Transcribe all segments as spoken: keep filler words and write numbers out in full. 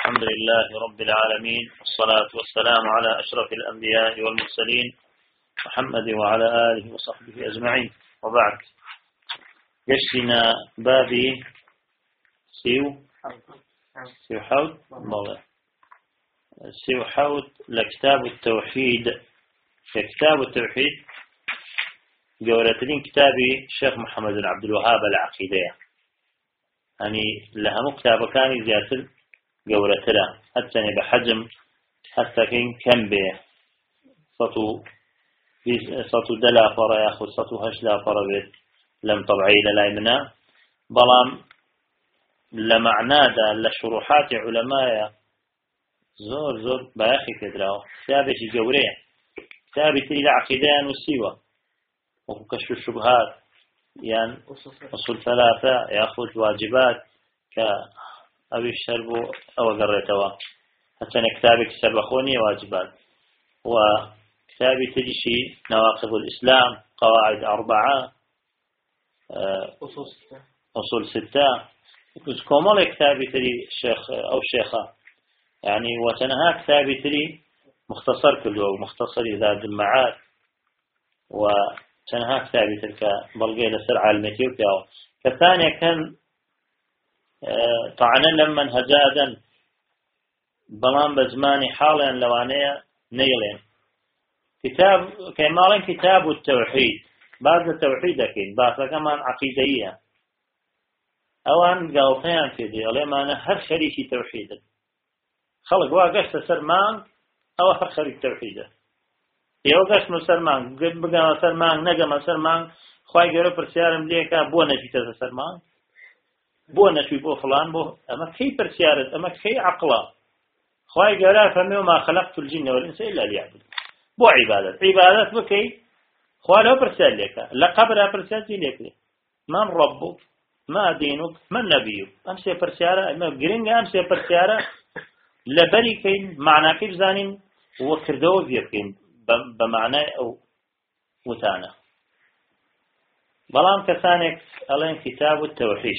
الحمد لله رب العالمين، والصلاة والسلام على أشرف الأنبياء والمرسلين محمد وعلى آله وصحبه أجمعين، وبعد. يشتنا بابي سيو سيو حوت سيو حوت لكتاب التوحيد. كتاب التوحيد جورتين كتابي الشيخ محمد بن عبد الوهاب العقيدة، يعني لها مكتابة كان زيادة جورتها حتى بحجم حتى كين كم به صوتو صوتو دلا فرا ياخذ صوتو هشلا فرا بيت لم طبعي للايمنا بلام لمعنى دا لشروحات علماء زور زور باخي كدراو كتابه جوريه كتابه تريد عقيدان وسيوه وكشف الشبهات، يعني أصول ثلاثة يأخذ واجبات كأبي الشرب أو قريتوا حتى كتابك سبخوني واجبات، وكتابي تجشي نواقض الإسلام قواعد أربعة أصول ستة كومال كتابي تري شيخ أو شيخة، يعني وتنها كتابي تري مختصر كله مختصر إذا المعاد و تنها كتابي تلك بلغي لسر عالمتي وكاو. كثانية كان اه طعنا لما هجادا بلان بزماني حالا لوانية نيلين كتاب كمالين كتاب التوحيد، بعض التوحيد أكيد بعض كمان عقيدية أوان قالتين في دي لما أنا هر شريكي توحيدا خلق واقشت سرمان أو هر شريك توحيدا يوقف مسلمان قد بقى مسلمان نجا مسلمان خواهي قرأ برسيارم ليكا بو نجيت مسلمان بو نجي بو فلان بو أما كي برسيارت أما كي عقلا خواهي قرأ فميو ما خلقت الجن والإنس إلا ليعبد بو عبادة عبادة بكي خواهي لو برسيار ليكا لقبر برسيار ليكا من ربك ما دينك من نبيك أمسي برسيارة أما قرنج أمسي برسيارة لبري كين معنى كيف زانين وكردوز يكين بمعنى أو وتانا. بلام كثانك ألين كتاب التوحيش،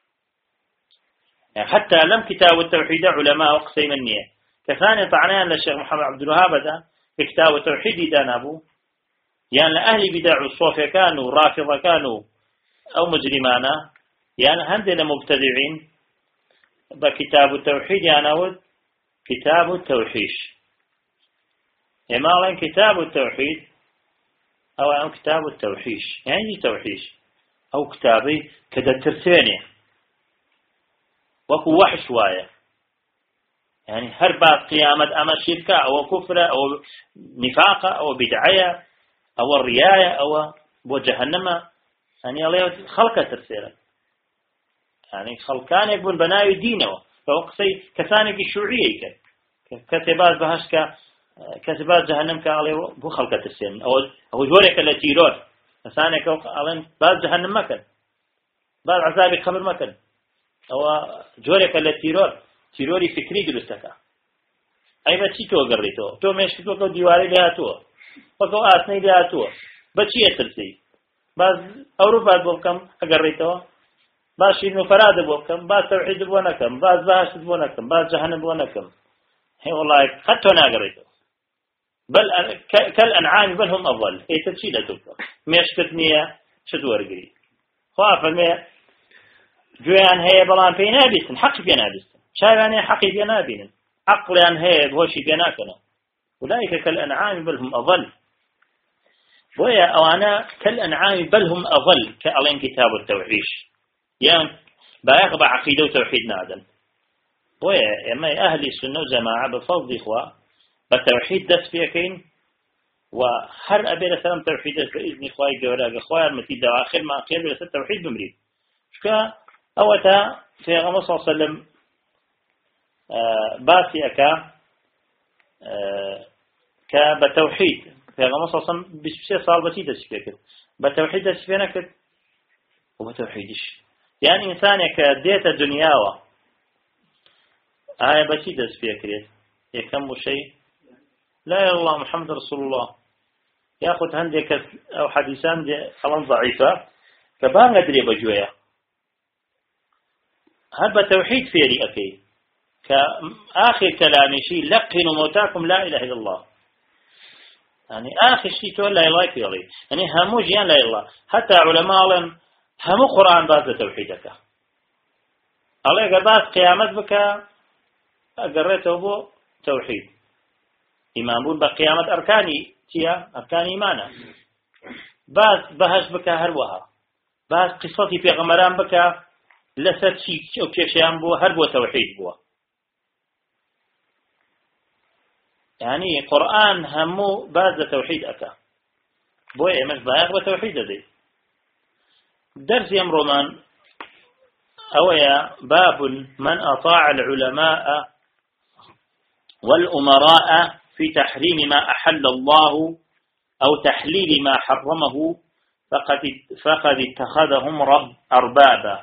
يعني حتى لم كتاب التوحيد علماء وقسيم النية كثاني طعنان للشيخ محمد عبد الوهاب ده كتاب التوحيد ده نابو، يعني لأهل بدع الصوفية كانوا رافضة كانوا أو مجرمانا، يعني هندنا مبتدعين بكتاب التوحيد يعني أود كتاب التوحيش. إما كتاب التوحيد أو أو كتاب التوحيش، يعني توحيش أو كتابي كذا ترسيني وكو وحش وايا، يعني هربا قيامة أما شركة أو كفرة أو نفاقة أو بدعية أو الرياية أو بجهنم، يعني الله خلق ترسيني يعني خلقان يكون بناي دينه فوقسي كثانك الشيوعية كتبات بهشك كسبات جهنم كالي بو خلقة السن أو أو جورك التي يرور ثانية كالن بعد جهنم مكان بعد عذاب خمر مكان أو جورك التي يرور تيروري فكري جلستك أي بتشي تو قريتو تو مش تو كو ديواري لها تو وكو آسني لها تو بتشي يترسي بعد أوروبا بوكم قريتو بعد شيء مفراد بوكم بعد توحيد بونكم بعد باش بونكم بعد جهنم بونكم هي والله قد تناقريتو بل كالأنعام بل هم أضل هي تتشيلة تبقى ميش كتنية شدور قريب خواف المية جوان هي بلان في نابسن حق في نابسن شايفان حقي في نابين عقلان هي بوشي في ناكنا أولئك كالأنعام بل هم أضل ويا أوانا كالأنعام بل هم أضل كألين كتاب التوحيش يعني بايغبع عقيدة وتوحيد نادم ويا أما أهل السنة والجماعة بفضل إخوة بالتوحيد دس فيكين وهر أبي لسلام توحيد دس بإذن إخوائي جوراء إخوائي المتيد وآخر ما أخير بلسل التوحيد بمريد شكا أوتا في غمصة صلى الله عليه وسلم باسي أكا كبالتوحيد في غمصة صلى الله عليه وسلم بشيء صار بسيط دس فيكين بالتوحيد دس فينا كت وبالتوحيدش يعني إنسان كديت الدنياوة آية بسيط دس فيكين يكمل شيء لا يا الله محمد رسول الله ياخذ عندك أو حديثان دي خلان ضعيفة كبان قدري بجوية هذا توحيد فيري أكيد كآخر كلامي شيء لقنوا موتاكم لا إله إلا الله، يعني آخر شيء تقول لا إله إلا الله، يعني همو جيان لا إله، حتى علماء همو قرآن باز توحيدك الله يقول باز قيامت بك أقريته بو توحيد إيمان بون بقيامة أركاني تيا أركان إيمانا باز بهش بك هروها باز قصتي في غمران بك لسد شيء أو كيشيان بو هربو توحيد بو، يعني قرآن همو باز توحيد أكا بوي مش بايغ بتوحيد دي درس يمرو من أويا باب من أطاع العلماء والأمراء في تحريم ما أحل الله أو تحليل ما حرمه فقد فقد اتخذهم رب أربابا.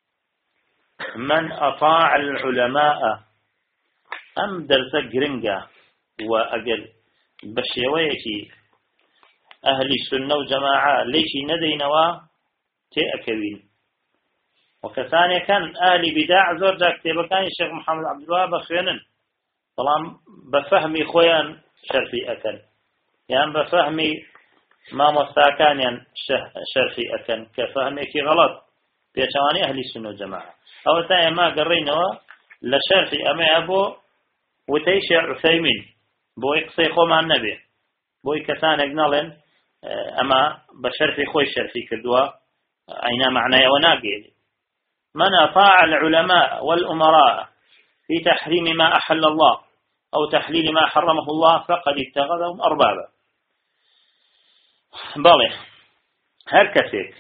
من أطاع العلماء أم درس جرنجا وأجل بشيويتي أهل السنة وجماعة ليش ندينوا تأكلين وكثانيا كان أهل بداع زور ذا كتابة كان الشيخ محمد عبد الوهاب خيانا طالما بفهمي خويا شرفي أكل يعني بفهمي ما مستاكان يعني شرفي أكل كفهمي كي غلط في شواني أهل السنة والجماعة أو ثانيا ما قرينوا لشرفي أمي أبو وتيشع عثيمين بو يقصي خو مع النبي بو كثان يقنالن أما بشرفي خوي شرفي كدوا أين معنى وناقي. من أطاع العلماء والأمراء في تحريم ما أحل الله أو تحليل ما حرمه الله فقد اتخذهم أربابا. بالي هركسك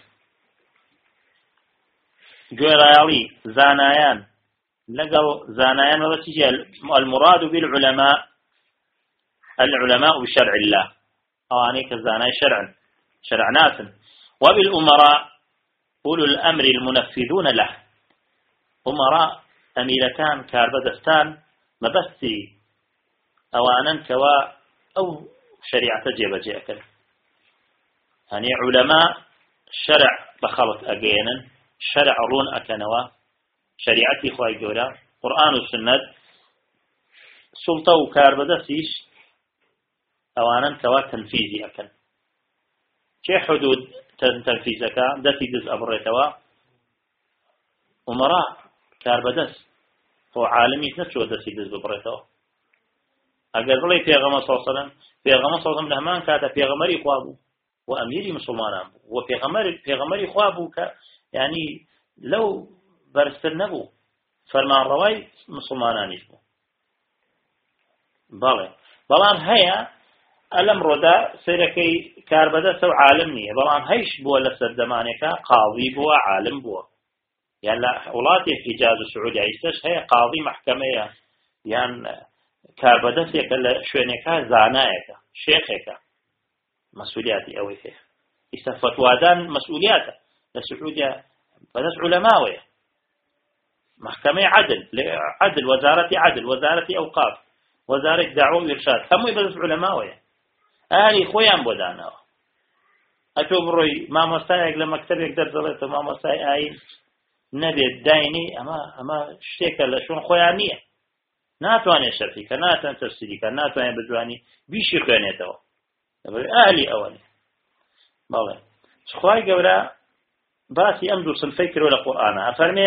جويرالي زانايان لقوا زانايان وبتجي المراد بالعلماء العلماء بشرع الله أو عنيك الزاناي شرعا شرع ناس وبالأمراء أولو الأمر المنفذون له أمراء أميرتان كاربدستان مبثي أوانا كوا أو شريعة جيب جيكل يعني علماء شرع بخلط أجينا شرع رون أكنوا شريعتي خواهي جولا قرآن والسنة سلطة وكاربدسيش أوانا كوا تنفيذي أكل شي حدود تنفيذك دتي دز أبريتوا أمراء كاربدس هو عالمي نفسه دتي دز أبريتوا أجر لي في غمص صلى الله عليه وسلم في غمص صلى الله عليه وسلم لهمان كات في غمري خوابه وأميري مسلمان وفي غمري في غمري خوابه ك يعني لو برستنبو فرمان رواي مسلمانان يجبو بالله بالله هيا ألم ردا سيركي كاربدا سو عالم نية بلان هيش بوا لسر زمانك قاضي بوا عالم بوا يعني ولاتي حجاز السعودية عيساش هي قاضي محكمة يعني كاربدا سيكال شوينك زانايك شيخك مسؤولياتي أوي فيه استفتوادان مسؤولياته للسعودية فناس علماوية محكمة عدل عدل وزارة عدل وزارة أوقاف وزارة دعوة وإرشاد هم يبدأ علماوية أهلي خويان بودانا أتو بروي ما مستايق لما كتب يقدر زلته ما مستايق أي نبي الديني أما أما شتيك لشون خويانية ناتواني شرفيك ناتواني تفسيرك ناتواني بدواني بيشي خوانيته أهلي أولي بالله شخواي قولا باسي أمدرس الفكر ولا قرآن أفرمي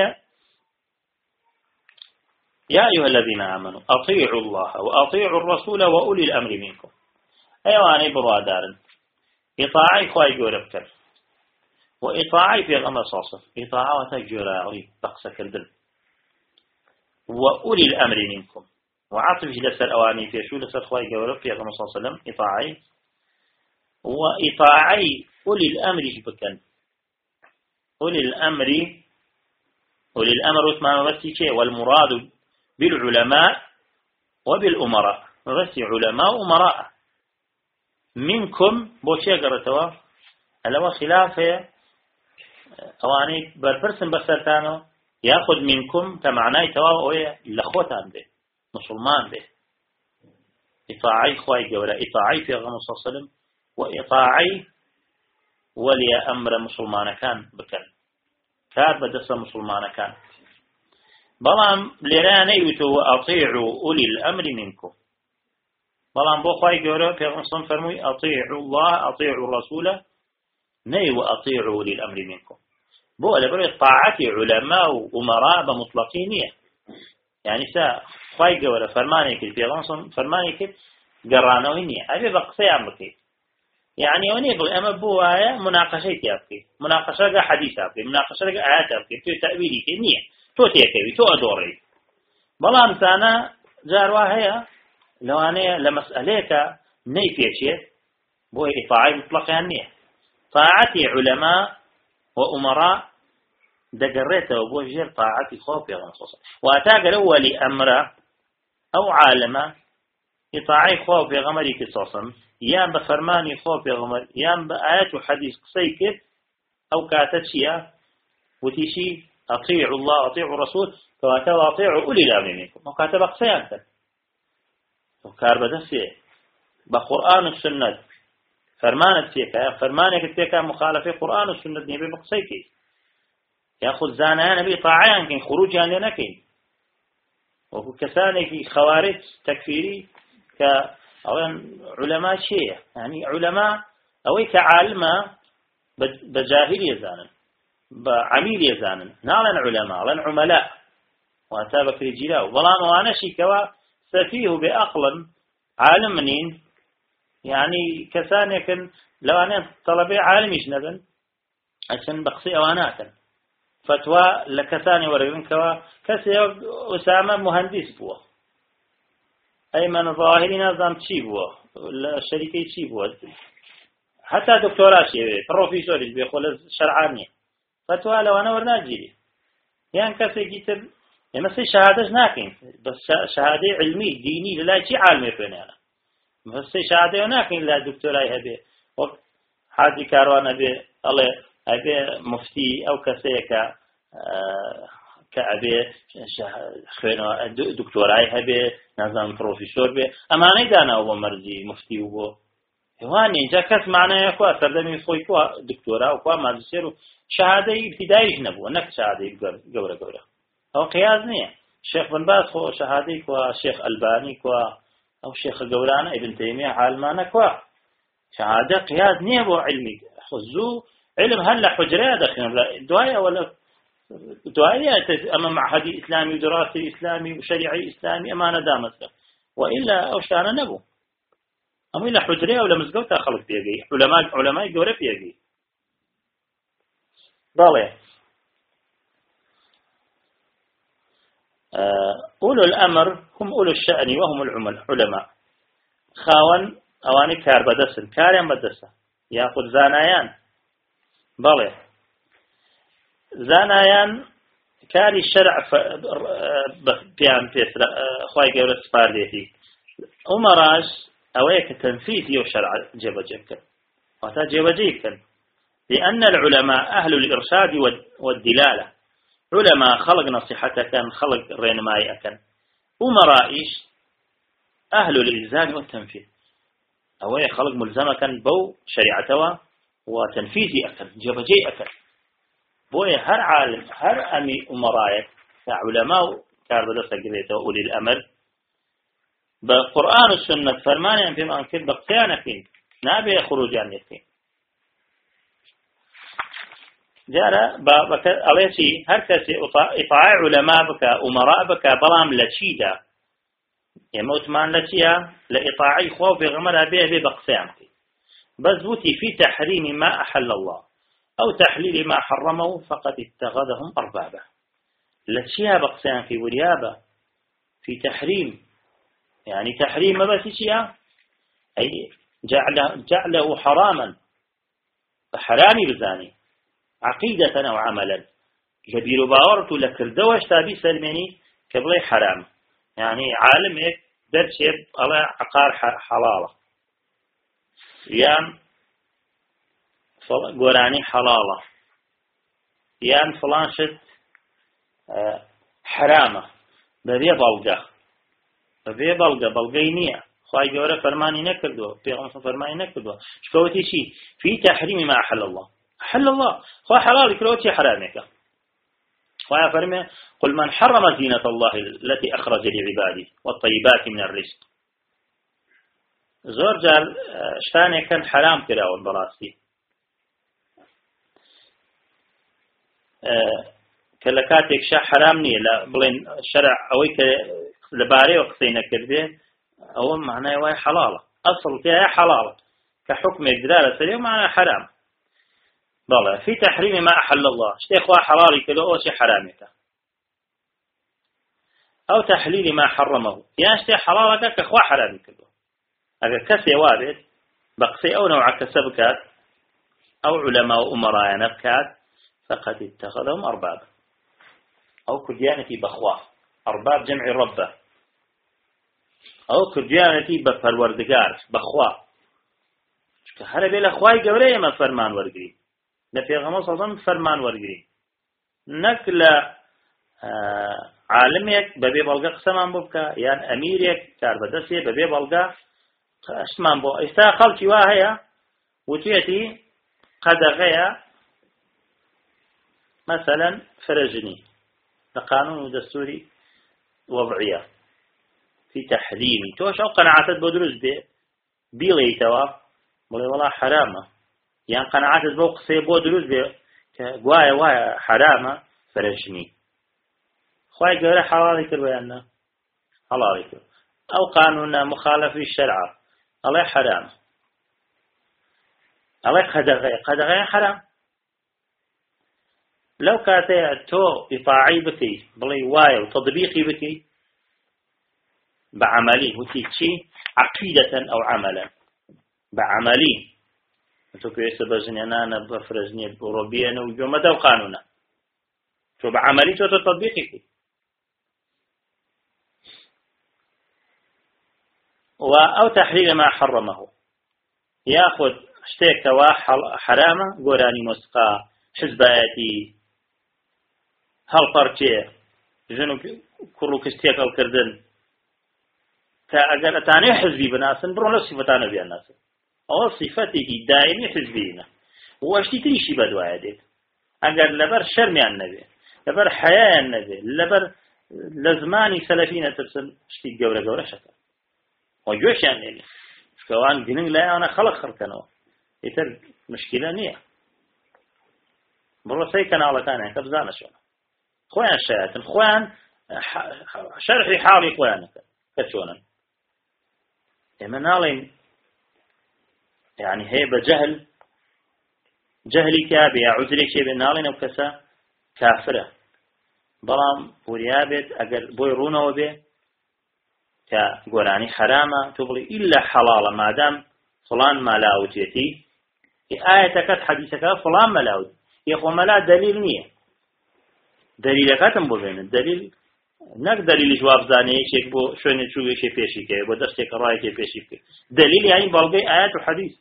يا أيها الذين آمنوا أطيعوا الله وأطيعوا الرسول وأولي الأمر منكم أيواني برادار إطاعي خواي جورا بكر وإطاعي في غمى صاصف إطاعة جورا علي بقسك الدل وأولي الأمر منكم وعطفه لسر أواني في شو لسر خواي جورا في غمى صلى الله عليه وسلم إطاعي وإطاعي أولي الأمر بكن أولي الأمر أولي الأمر ما بس والمراد بالعلماء وبالأمراء بس علماء وأمراء منكم بوشي قرأتوا ألو خلافة أواني بربرسن بسرتانو يأخذ منكم كمعنى تواوية لخوتان به مسلمان به إطاعي خواهي قولا إطاعي في غم صلى الله عليه وسلم وإطاعي ولي أمر مسلمان كان بكن كار بدس مسلمان كان بلام لراني وأطيعوا أولي الأمر منكم بلام بو خواهي قوله في غنصن فرموي أطيعوا الله أطيعوا الرسول ني وأطيعوا أولي الأمر منكم بو لبرو طاعة علماء وأمراء بمطلقينية يعني سا خواهي قوله فرماني كل في غنصن فرماني كل قرانوينية أبي بقصي عمركي يعني وني بغي أما بوايا مناقشة يبكي مناقشة حديث يبكي مناقشة آيات يبكي تو تأويلي كنية تو تيكوي تو أدوري بلام سانا جاروا هيا لو أنا لمسأليك ني فيشيت بو إطاعة مطلقة النية طاعتي علماء وأمراء دقريته وبو جير طاعتي خوف يا غنصوصا وأتاق الأول أمره أو عالمه إطاعي خوف يا غمري كصوصا يام بفرماني خوف يا غمر يام بآيات وحديث قصيكت أو كاتتشيا وتيشي أطيعوا الله أطيعوا الرسول فواتوا أطيعوا أولي الأمر منكم وكاتب قصيانك وكار بدفيه بقرآن السنة فرمانك فيك فرمانك فيك مخالفة قرآن السنة نبي بقصيك يأخذ زانا نبي طاعيان كن خروج يعني لنكين وكسانك خوارج تكفيري كعلماء شيء يعني علماء أو كعالمة بجاهل يزانا بعميل يزانا نعلن علماء لن عملاء وأتابك رجلاء ظلام وانا شكوا سفيه بأقل عالم منين يعني كسان يكن لو أنا طلبي عالم يجنبا عشان بقصي أواناتا فتوى لكساني ورقن كوا كسي أسامة مهندس بوا أيمن ظاهري نظام تشي بوا الشركة تشي بوا حتى دكتوراه شيء بروفيسور بيقول شرعانية فتوى لو أنا ورناجيلي يعني كسي جيتر يعني مثل شهادة ناكين بس شهادة علمي ديني لا شيء عالمي فيني أنا بس شهادة ناكين لا دكتوراه هبي وقت حاجي كاروان هبي الله هبي مفتي أو كسيك كأبي خينا دكتوراه هبي نظام بروفيسور بي أما نيدانا هو مرجي مفتي هو هواني جا كس معناه كوا سردمي خوي كوا دكتوراه وكوا ماجستير شهادة ابتدائي جنبه نك شهادة جورا جورا أو قياس نية شيخ بن باز خو شهادي كوا شيخ ألباني كوا أو شيخ الجولانا ابن تيمية عالمانا كوا شهادة قياس نية بو علمي خزو علم هلا حجرة دخل دواية ولا دواية أما معهدي إسلامي ودراسي إسلامي وشريعي إسلامي أمانة دامت وإلا أوشانا نبو أما إلا حجرة ولا مزقوطة خلق بيجي علماء علماء جورة بيجي ضالي أولو الأمر هم أولو الشأن وهم العلماء خاون أواني كار بدسن كاريان بدسن يأخذ زانايان بلى زانايان كاري الشرع بيان بيسر خواهي قولة سفارديتي أمراج أويك تنفيذ يو شرع جيبا جيبكن وتا جيبا جيبكن لأن العلماء أهل الإرشاد والدلالة علماء خلق نصيحتك خلق رينماي أكن أمرائش أهل الإلزام والتنفيذ أوي خلق ملزمة كان بو شريعته وتنفيذي أكن جبجي أكن بوي هر عالم هر أمي أمرائك كعلماء كاردلسة قبيته أولي الأمر بقرآن السنة فرمانيا فيما أنكر بقيانا فين نابي خروجان يكين جارة بك عليشي هر كسي إطاع علماء بك أمراء بك بلام لشيدا يموت مان لشيا لإطاعي خوف غمر به ببقسام بس بوتي في تحريم ما أحل الله أو تحليل ما حرمه فقد اتخذهم أربابا لشيا بقسام في وريابة في تحريم يعني تحريم ما بس شيا أي جعله, جعله حراما فحرامي بزاني عقيدة أو عملا جبير باورت لكردوش تابي سلمني كبلي حرام يعني عالم هيك درشب على عقار حلالة يان قراني حلالة يان فلان شد حرامة بذي بلغة بذي بلغة بلغينية خواهي جورة فرماني نكردو بيغمس فرماني نكردو شكوتي شي في تحريم ما أحل الله حل الله خو حلال كروتي حرامك خواه فرمي قل من حرم زينة الله التي أخرج لعباده والطيبات من الرزق زور جار شتاني كان حرام كراون براسي كلكاتك شا حرام نية لا بلين شرع أويك لباري وقصينا كرده أو معناه واي حلالة أصل فيها حلالة كحكم الدلالة سريع معناه حرام ضل في تحريم ما أحل الله شيء خوا حلالي كله أو شيء حرامك أو تحليل ما حرمه يعني شيء حلالك كخوا حرامي كله أجا كسي وارد بقصي أو نوع كسبكات أو علماء أمراء نبكات فقد اتخذهم أربابا أو كديانتي بخوا أرباب جمع ربه أو كديانتي بفروردگار بخوا هر بلا خواي گوري ما فرمان ورگري نبي غمص صلى فرمان ورگري نكل عالمك ببي بلغا قسمان ببكا يعني أميرك كار بدسي ببي بلغا اسمان بو استا خلقي واهيا وتيتي قدغيا مثلا فرجني لقانون ودستوري وضعية في تحريمي توش أو قناعات بودروز بي بيلي توا بولي والله حرامة يعني قناعات بوق سي بودروز بي كوايا وايا حرامة فرجني خواهي قوله حلالي كرويانا حلالي كرو أو قانون مخالف الشرع الله حرام الله قدغي قدغي حرام لو كاتي تو إطاعي بكي بلي واي وتطبيقي بكي بعملي وتيجي عقيدة أو عملا بعملي تو كيس بزني أنا أنا بفرزني الأوروبية أنا وجمدة وقانونا تو بعملي تو تطبيقي أو تحليل ما حرمه يأخذ اشتيك توا حرامة قراني مسقى حزباتي هل قرتي جنو كرو كستيك الكردن كأجل تاني حزبي بناس برون صفتان بيا الناس أو صفته دائمي حزبينا واشتي تريشي بدو عادي أجل لبر شرمي عن النبي لبر حياة النبي لبر لزماني سلفين تبسل اشتي جورة جورة شكل وجوش يعني كوان جنين لا أنا خلق خركناه يتر مشكلة نية برو كان على كان كبزانة شو خوان الشياطين خوان شرحي حالي خوانك كشونا من هالين يعني هي بجهل جهلي كابي عذري شيء بنالين أو كسا كافرة برام وريابت أجر بويرونه وبه كقراني حرامة تقولي إلا حلالة ما دام فلان ما لاوتيتي آية كت حديثك فلان ما لاوت يخو ملا دليل نية دليل كاتم بوزين الدليل نك دليل جواب زاني شيء بو شو نشوي شيء فيشي كه بو درس كراي شيء فيشي كه دليل يعني بالغي آيات وحديث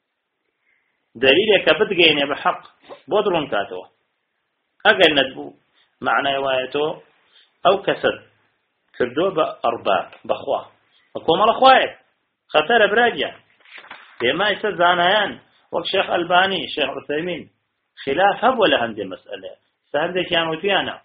دليل كبد جيني بحق بودرون كاتو أجل ندبو معنى روايته أو كسد كردو بأرباب بخوا وكوم الأخوات خطر براجع بما يصير زانيان والشيخ الباني الشيخ عثيمين خلاف هب ولا هندي مسألة سهندي كانوا فينا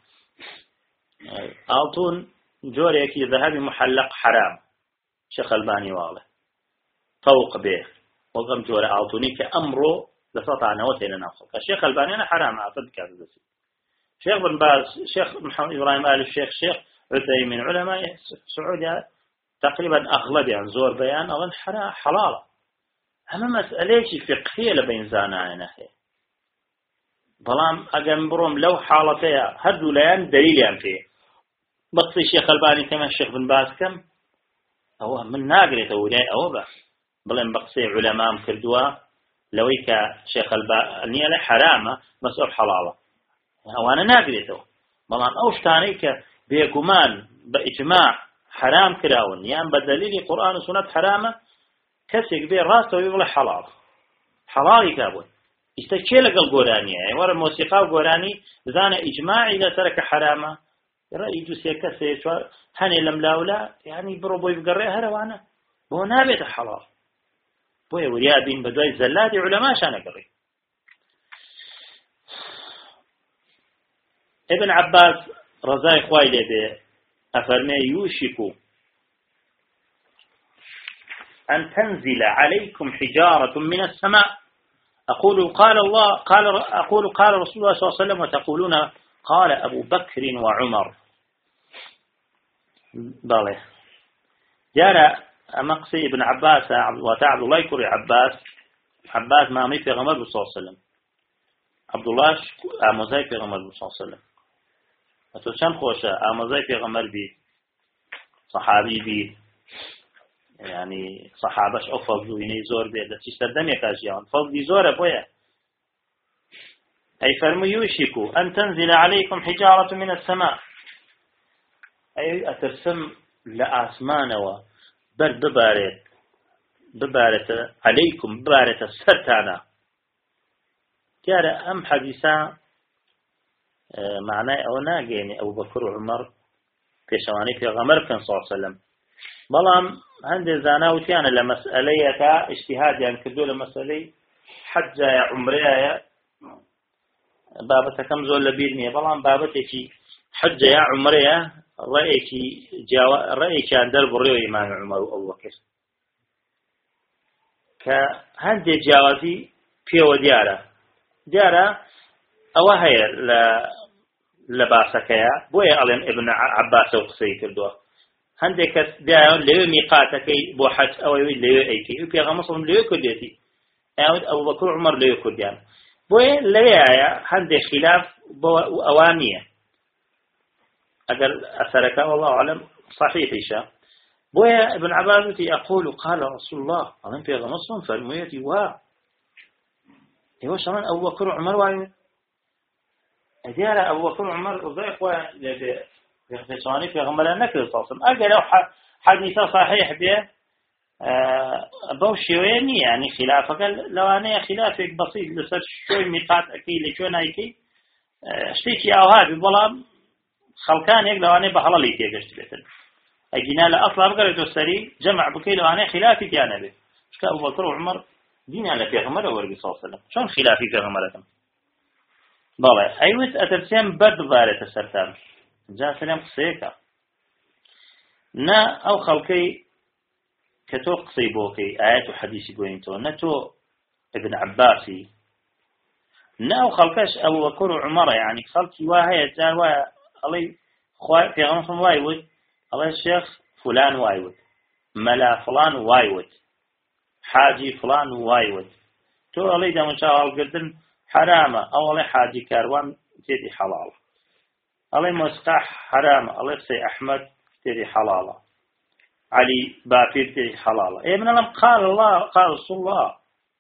أعطون جوري كي ذهبي محلق حرام شيخ الباني واضح فوق به وقم جوري أعطوني كأمره لسطع نوتي لنفسه الشيخ الباني أنا حرام أعطد كذا شيخ بن باز شيخ محمد إبراهيم آل الشيخ شيخ عثيمين علماء سعودية تقريبا أغلب عن زور بيان أظن حلال أما مسألة فقهية لبين زانانا هي بلام أجن بروم لو حالتها هدو ليان دليل فيه بقصي الشيخ الباني كمان الشيخ بن باز كم أو من ناقرة أولاي أو بس بلام بقصي علماء مكردوا لويك شيخ الباني له حرامة مسؤول حلالة وأنا ناقرته بلام أوش تانيك بيقومان بإجماع حرام كراون يعني بدليل قرآن وسنة حرامة كسيك بيه راسه ويقول حلال حلال كابون استشيل لقل قراني يعني ورا الموسيقى وقراني زانا إجماعي إذا ترك حرامة رأي جوسي كسي شو هني لم لاولا يعني برو بوي بقريها روانا بو نابت حلال بوي وريابين بدوي زلادي علماء شانا قري ابن عباس رضاي خوای لێبێ أفرمي يوشك أن تنزل عليكم حجارة من السماء أقول قال الله قال أقول قال رسول الله صلى الله عليه وسلم وتقولون قال أبو بكر وعمر بالله جرى مقصي ابن عباس وتعبد الله يكري عباس عباس ما مي في غمر صلى الله عليه وسلم عبد الله أمزاي في غمر صلى الله عليه وسلم وتشان خوشة أمزاي في غمر بي صحابي بي يعني صحابش أفضل يعني زور بي التي استردم يكاجيان فضل زور أبويا أي فرموا يوشك أن تنزل عليكم حجارة من السماء أي أترسم لأسمان وبر ببارت ببارت عليكم ببارت السرطانة كان أم حديثا معناه أو ناقيني أبو بكر وعمر في شواني في غمر كان صلى الله عليه وسلم بلام هندي زاناوتيان لمسألية اجتهاد يعني كدو لمسألة حج يا عمرية بابتها كم زول لبيرني بلام بابتها حج يا عمرية رأيك جوا رأيك عن درب الريو إمام عمر وأبو بكر كهندي جوازي في وديارة ديارة أو هي ل لباسك يا بويا ألين ابن عباس وقصي كردوه هندي كس ديارة ليو ميقاتك بو حج أو ليو أيكي وفي غمصهم ليو كرديتي أبو بكر عمر ليو كرديان بويا ليا هندي خلاف بو أوانية أقل أثرك والله أعلم صحيح إيشا بويا ابن عباس يقول قال رسول الله أمن في غمصهم فالميتي وا إيوه شمان أبو بكر عمر وايد أديار أبو بكر عمر وضيق وا لبيختصاني في غمر نكر صاصم أقل لو حديثة صحيح به بوشيويني يعني خلافك لو أنا خلافك بسيط لسر شوي ميقات أكيد لشون هيكي اشتيكي أو هذا بلام خلقان يقلوا أنا بحلا لي تيجي بيتن أجينا لأصل أبغى السري جمع بكي لو أنا خلافي كان به مش كأبو بكر وعمر دين على في غمرة وربي صلى الله عليه وسلم شلون خلافي في غمرة بالله أيوة أترسم بد بارة السرطان جاء سلام قصيكا نا أو خلقي كتو قصي بوكي آيات وحديثي بوينتو نتو ابن عباسي نا أو خلقش أبو بكر وعمر يعني خلقي واهي جار واهي الله خوي في غمصهم وايود الله الشيخ فلان وايود ملا فلان وايود حاجي فلان وايود تو الله إذا من شاء الله قدن حرامة أو الله حاجي كاروان تدي حلال الله مسقح حرامة الله سي أحمد تدي حلالة علي بافير تدي حلالة إيه من لم قال الله قال رسول الله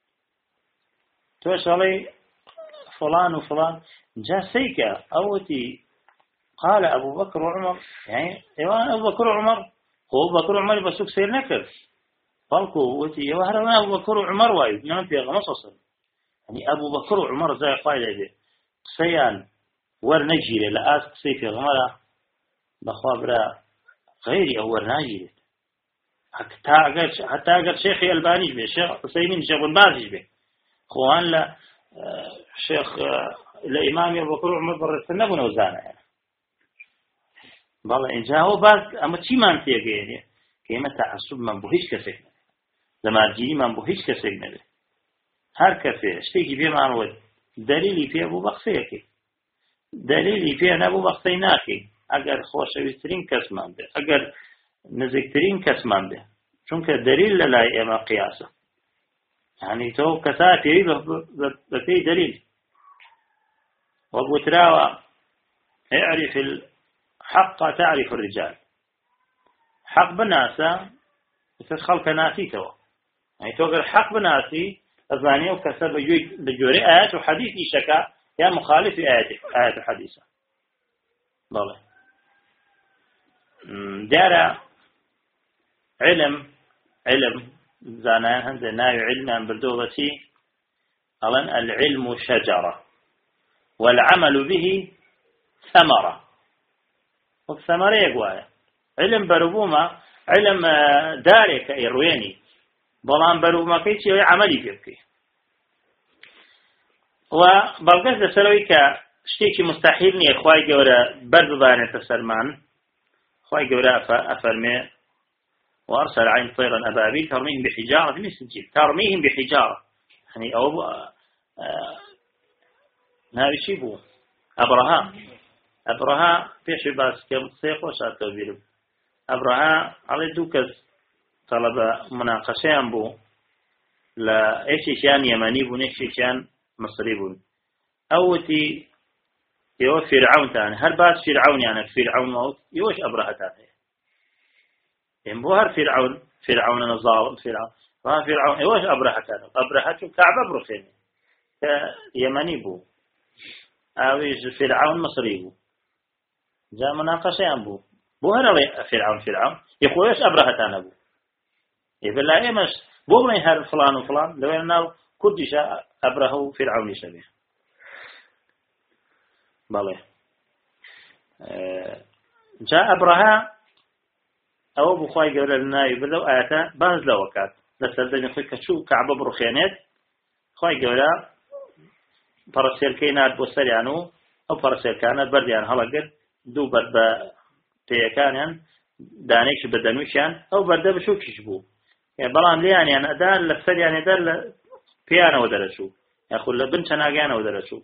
توش الله فلان وفلان جاسيكا أوتي قال أبو بكر وعمر يعني إيوان أبو بكر وعمر هو أبو بكر وعمر بسوق سير نكر فالكو وتي يوهر أبو بكر وعمر وايد نعم في غمص أصلا يعني أبو بكر وعمر زي قايل هذه قصيان ورنجيل لآس قصي في غمرة بخابرة غيري أو ورناجيل حتى أقل حتى أقل شيخي الباني به شيخ قصيمين شيخ البازي به خوان لا شيخ الإمام أبو بكر وعمر برسلنا بنوزانا يعني والله إن جاءوا بعد أما شيء ما أنت يجيني كيما تعصب من بهيج كسر لما تجي من بهيج كسر نبي هر كسر شتى بيه معروض دليلي في أبو بخسيك دليلي في أنا أبو بخسيناك أجر خوش ويسترين كسمان به أجر نزكترين كسمان به شون كدليل لا إما قياسه يعني تو كساتي بتي دليل وأبو تراوى اعرف ال حق تعرف الرجال حق بناسا تخلق ناسي توا يعني توقع حق بناسي أزاني وكسب بجوري آيات وحديث شكا يا مخالف آيات آيات وحديثة بالله دارا علم علم زانان هند ناوي علم بردوغتي ألن العلم شجرة والعمل به ثمرة والثمرة يقوايا علم بروبوما علم دارك إرويني بلان بروبوما كيتي عملي فيبكي وبالقصد سلوي شتێکی مستحيل نییە خوای گەورە بەر ببارێتە سەرمان خوای گەورە ئەفەرمێ وأرسل عليهم طيرا أبابيل ترميهم بحجارة من سجيل ترميهم بحجارة يعني أو ناوي شي بو أبرها أبرها بيش باس كم سيق وشات توبيل أبرها على دوكس طلب مناقشة بو لا إيش كان يمني بو إيش كان مصري بو أوتي يو فرعون تاني هل باس فرعون يعني فرعون موت يوش أبرها تاني يعني بو هر فرعون فرعون الظالم فرعون ما فرعون يوش أبرها تاني أبرها كعب برخين يمني بو أويش فرعون مصري بو جاء مناقشة بو بو هر فرعون فرعون يقول إيش أبرها تاني بو يقول لا إيمش بو من هر فلان وفلان لو أنه كردش أبرهه فرعون يشبه بالله جاء أبرها أو بخواي قول لنا يبدو آياتا باز لوكات لسردني خوي كشو كعب برخيانات خواي قول فرسيل كينات بوسريانو أو فرسيل كانت برديان هلا قد دو برد بيكانيان دانيش بدنوشيان أو برد بشو كشبو يعني بلان ليان يعني أدان لفسر يعني دان بيانا ودرسو يقول لبنتنا جانا ودرسو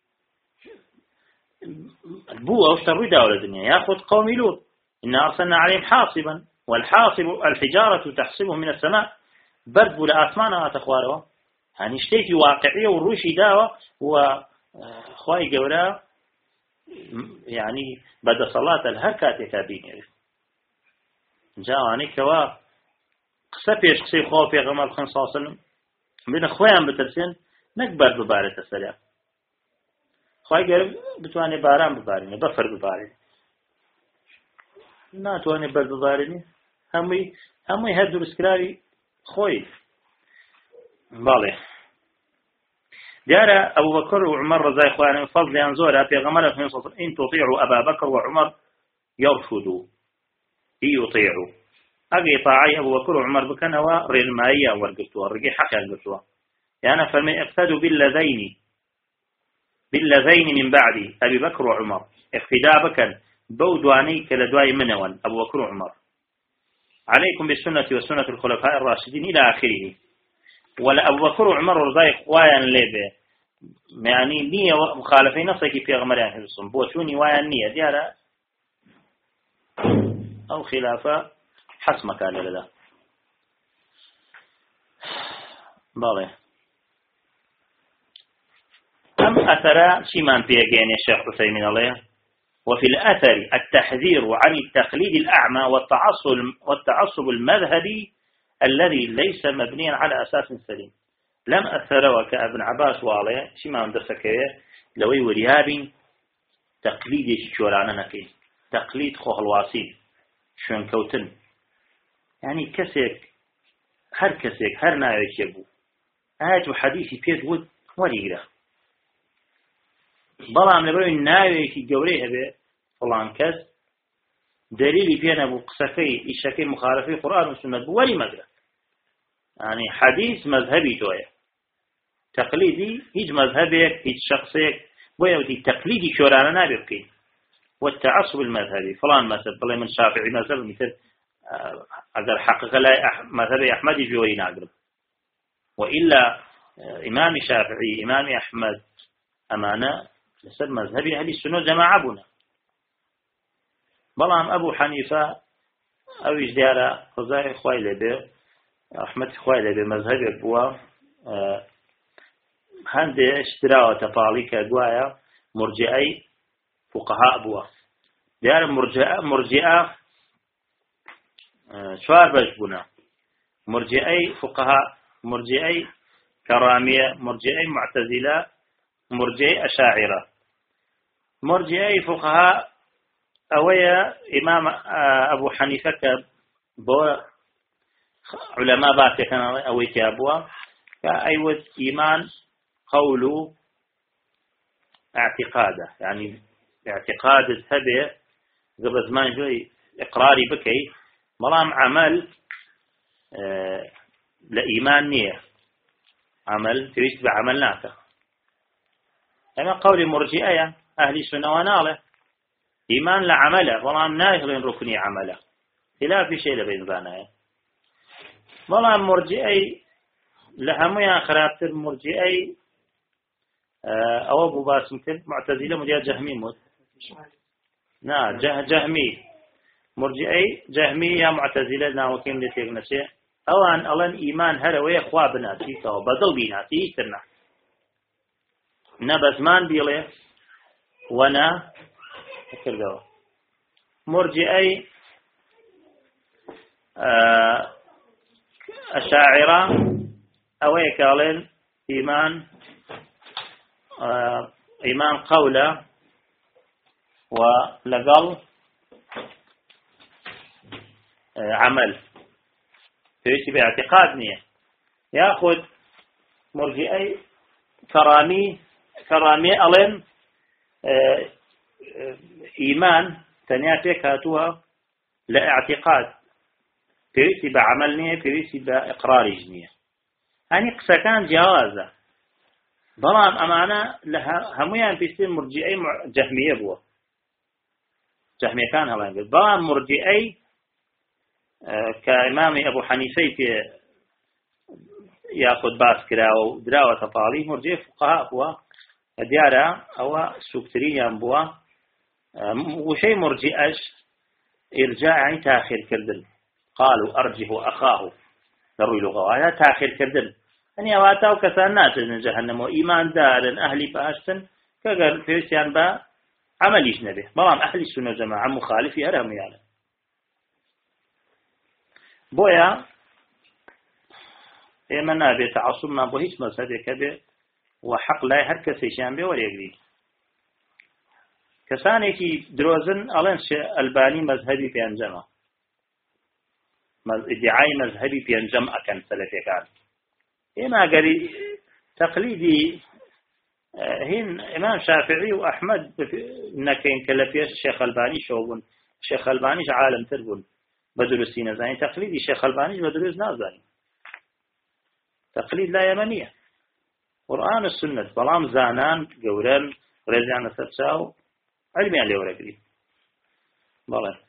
البوء واشتروا دولة الدنيا يأخذ قوم لوط إنا أرسلنا عليهم حاصبا والحاصب الحجارة تحصبه من السماء برد ولا أثمانها تخواره يعني اشتيكي واقعية والروشي داوة وخواهي قولا يعني بدأ صلاة الهركات يتابين يعرف جاء كوا قسبيش قسي خواه في غمار خمسة صلى الله عليه وسلم بين أخوان بترسين نكبر ببارة السلام خواهي قرب بتواني باران بباريني بفر بباريني ناتواني بر بباريني همي همي هدو الاسكراري خوي بالي ديارة أبو بكر وعمر رضي إخواني فضل ينزورها في غمرة في نصف إن تطيعوا أبا بكر وعمر يرفضوا يطيعوا أجي طاعي أبو بكر وعمر بكنوا رلمائية ورقتوا رقي حقا قلتوا يعني فمن اقتدوا بالذين بالذين من بعد أبي بكر وعمر اقتداء بكر بودواني كالدواي منوان أبو بكر وعمر عليكم بالسنة وسنة الخلفاء الراشدين إلى آخره ولا أبو بكر وعمر رضي قوايا ليبه يعني نية مخالفين نصيك في غمريان حفظهم بوشوني وايا نية ديارة أو خلافة حسم كان لذا بالي أم أثر شمان بيجين الشيخ حسين الله وفي الأثر التحذير عن التقليد الأعمى والتعصب والتعصب المذهبي الذي ليس مبنيا على أساس سليم لم أثر كابن عباس والله شمان درسكيه لو وريابين تقليد الشورانة نكين تقليد خوه الواسين شون كوتن يعني كسيك هر كسيك هر نايش يبو آيات وحديثي بيت ود وريقرا بلام لبروي ناويكي قوريها بي فلان كس دليلي بينا بو قسكي إشاكي مخالفي قرآن والسنة بو ولي مدرك يعني حديث مذهبي توية تقليدي هيج مذهبك هيج شخصيك ويودي تقليدي شورانا نابقين والتعصب المذهبي فلان مذهب بلي من شافعي مذهب مثل أقر حقق لا مذهبي أحمد جوي ناقرب وإلا إمام شافعي إمام أحمد أمانة لسد مذهبي أهل السنة جماعة بنا بلام أبو حنيفة أو إجدارة خزاي خوالي به أحمد خوالي به مذهبي بوا هندي اشتراء وتفاليك أدوايا مرجئي فقهاء بوا ديار مرجئة مرجئة شوار بجبنا مرجئي فقهاء مرجئي كرامية مرجئي معتزلة مرجئي أشاعرة مرجئي فقهاء أويا إمام أبو حنيفة بو علماء باتي كان أويك أبوا كأيوة إيمان قول اعتقاده يعني اعتقاد الثبي قبل زمان جوي إقراري بكي مرام عمل آه لإيمان نية عمل تريد بعمل ناته أما قول مرجئة أهل سنة وناله إيمان لعمله والله ناهلين ركني عمله خلاف شيء لبين ذانه والله مرجئي لهميا خرابتر مرجئي أو أبو باسم كل معتزلة مدير جهمي موت نا جه جهمي مرجئي جهمي يا معتزلة نا وكيم لتيق نسي أو أن ألان إيمان هروي خوابنا تيسا وبدل بينا تيسرنا نبزمان بيله وانا كردوا مرجئي الشاعرة أوي قالين إيمان إيمان قولة ولقل عمل تيجي باعتقاد نية يأخذ مرجئي كرامي كرامي ألين إيمان تنياتي كاتوها لاعتقاد تيجي بعمل نية تيجي بإقرار جنية أني قصة كان جوازة بلام أمانة لها هميان بيصير مرجئي جهمية بوا جهمية كان هلا يقول بلام مرجئي كإمام أبو حنيفة يأخذ باس كراو دراوة طالي مرجئي فقهاء بوا ديارة أو سوكترين بوا وشي مرجئش إرجاع يعني تاخير كردن قالوا أرجه أخاه ضروري لغة هذا تاخير كردن أني أواتاو كسانات من جهنم وإيمان دار أهلي بأشتن كقال فيسيان با عمليش نبي بلام أهل السنة جماعة مخالفي أرهم يعني بويا إما نابي تعصب ما بوهيش مذهبي كبير وحق لا يحرك سيشان بي ولا يقري كساني كي دروزن ألانش ألباني مذهبي في أنجمة ادعاء مذهبي في أنجمة كان سلفي كان إما قري تقليدي هين إمام شافعي وأحمد نكين كلفيش الشيخ الباني شوبون الشيخ الباني عالم تربون بدرسين زين تقليدي الشيخ الباني بدرس نازين تقليد لا يمنية قرآن السنة بلام زانان جوران ورزعنا سبساو علمي عليه ورقري بلى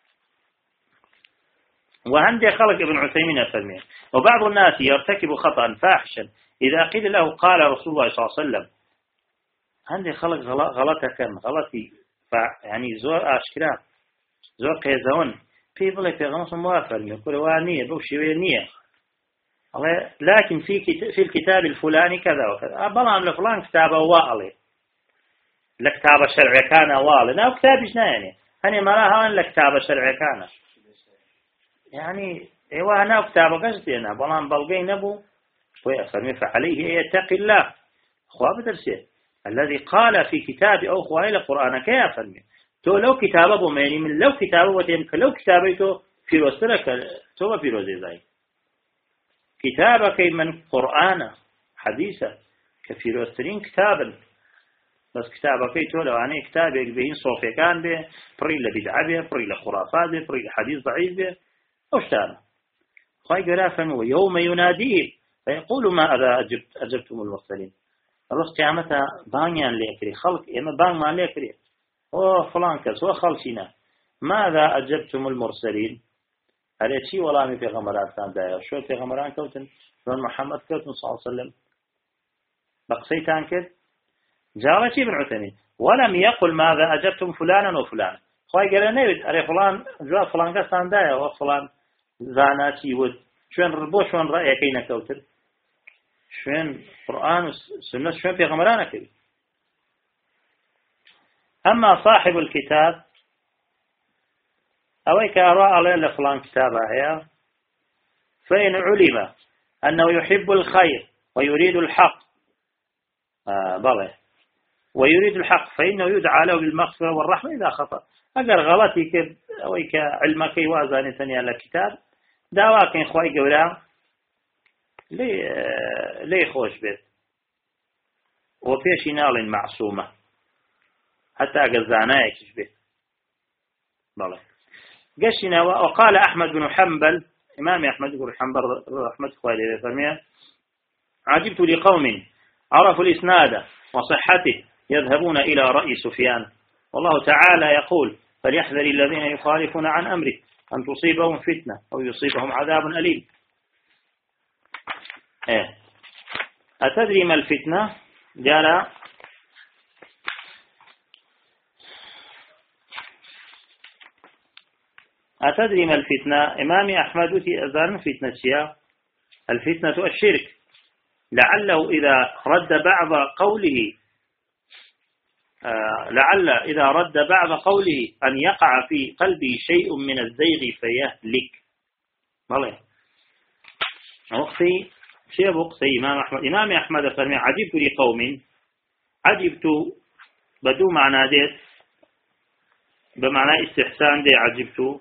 وعندي خلق ابن عثيمين الفرمي وبعض الناس يرتكب خطأ فاحشا إذا قيل له قال رسول الله صلى الله عليه وسلم عندي خلق غلطة كان غلطي يعني زور أشكرا زور قيزون في بلي في غنص موافر من كل وانية بوشي وينية لكن في في الكتاب الفلاني كذا وكذا بلام لفلان كتابه واقلي لكتاب الشرع كان والي أو كتاب إيش يعني هني مراها أن لكتاب الشرع كان يعني إيوه أنا كتاب قصدي أنا بلام بلقي نبو ويفرمي فعليه يتقي الله خواب درسيه الذي قال في كتاب أو خوائل القرآن كيف فرمي تو لو كتابه بميني من لو كتابه وتيمك لو كتابه في رسلك تو في روزي زي كتابك من قرآن حديثة كفي رسلين كتابا بس كتابك تو لو أنا كتابك بهين صوفي كان به بري لبدعة به بري لخرافات به بري لحديث ضعيف به أوشتانا خاي قرافا ويوم يناديه فيقول ما أذا أجبت أجبتم المرسلين الرس قيامتها بانيان ليكري خلق إما بان ما ليكري أوه فلان كس وخلشنا ماذا أجبتم المرسلين هل شيء ولا من في غمرات كان داير شو في غمران كوتن من محمد كوتن صلى الله عليه وسلم بقسيتان كذ جاء شيء بن عثيمين ولم يقل ماذا أجبتم فلانا وفلانا خاي قال نريد أري فلان جواب فلان كسان داير وفلان زاناتي ود شون ربو شون رأي كينا كوتن شون قرآن والسنة شون في غمران كذي أما صاحب الكتاب أويك أراء عليه لفلان كتابه هي فإن علم أنه يحب الخير ويريد الحق آه بله ويريد الحق فإنه يدعى له بالمغفرة والرحمة إذا خطأ أجر غلطي كب أويك علمك وازاني ثانية على الكتاب دعواك إن خواهي قولا ليه ليه خوش بيت وفيش نال معصومة حتى قزاناك بيت بله قشنا وقال أحمد بن حنبل إمام أحمد بن حنبل رحمة الله فرميه عجبت لقوم عرفوا الإسناد وصحته يذهبون إلى رأي سفيان. والله تعالى يقول فليحذر الذين يخالفون عن أمره أن تصيبهم فتنة أو يصيبهم عذاب أليم. إيه. أتدري ما الفتنة؟ قال أتدري ما الفتنة؟ إمام أحمد في أذان فتنة شيا الفتنة الشرك، لعله إذا رد بعض قوله آه لعل إذا رد بعض قوله أن يقع في قلبه شيء من الزيغ فيهلك. والله أختي شيء بقصي إمام أحمد إمام أحمد فرمي عجبت لقوم عجبت بدو معنى ديت بمعنى استحسان دي عجبت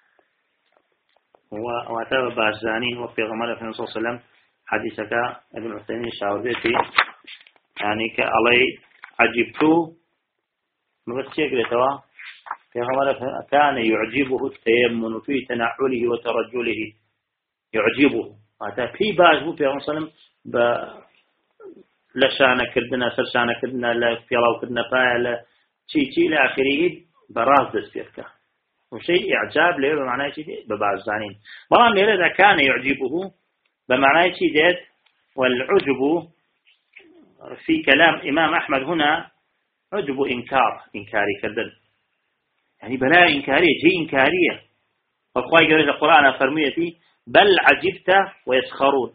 واتى بارزانين وفي غمار صلى الله عليه وسلم حديثك ابن عثيمين شاورتي يعني كالله عجبت ما بس شيء قلتوا في غمار كان يعجبه التيمم في تنعله وترجله يعجبه هذا في باجبه في غمار صلى الله عليه وسلم ب لشانه كردنا سرشانه كردنا لا فيلاو كردنا فاعل شيء شيء لآخره براز دستيرك وشيء إعجاب له بمعنى شيء ببعض بلان ليه إذا كان يعجبه بمعنى شيء ديت. والعجب في كلام إمام أحمد هنا عجب إنكار إنكاري كردن يعني بلا إنكارية جي إنكارية فالقوائي قرأت القرآن فرميتي بل عجبت ويسخرون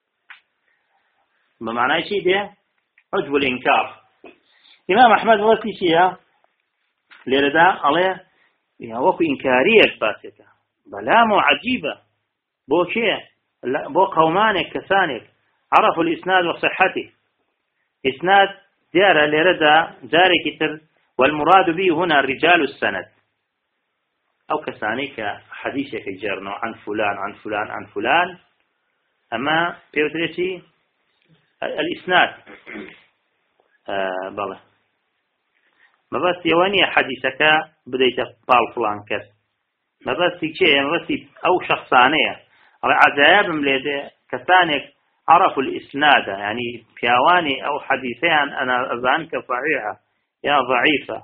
بمعنى شيء ديت عجب الإنكار. إمام أحمد وقتي شيء ليه عليه يعني وكو إنكارية باسكة بلا مو عجيبة بو شيء بو قومانك كسانك عرفوا الإسناد وصحته إسناد ديارة لردا جاري كتر والمراد به هنا رجال السند أو كسانك حديثك الجرنو عن فلان عن فلان عن فلان أما بيوتريتي الإسناد آه بله ما بس يواني حديثك بديت طال فلان كس ما بس شيء ما بس أو شخصانية عجائب مليدة كثانك عرفوا الإسناد يعني كيواني أو حديثين أنا أظنك صحيحة يا ضعيفة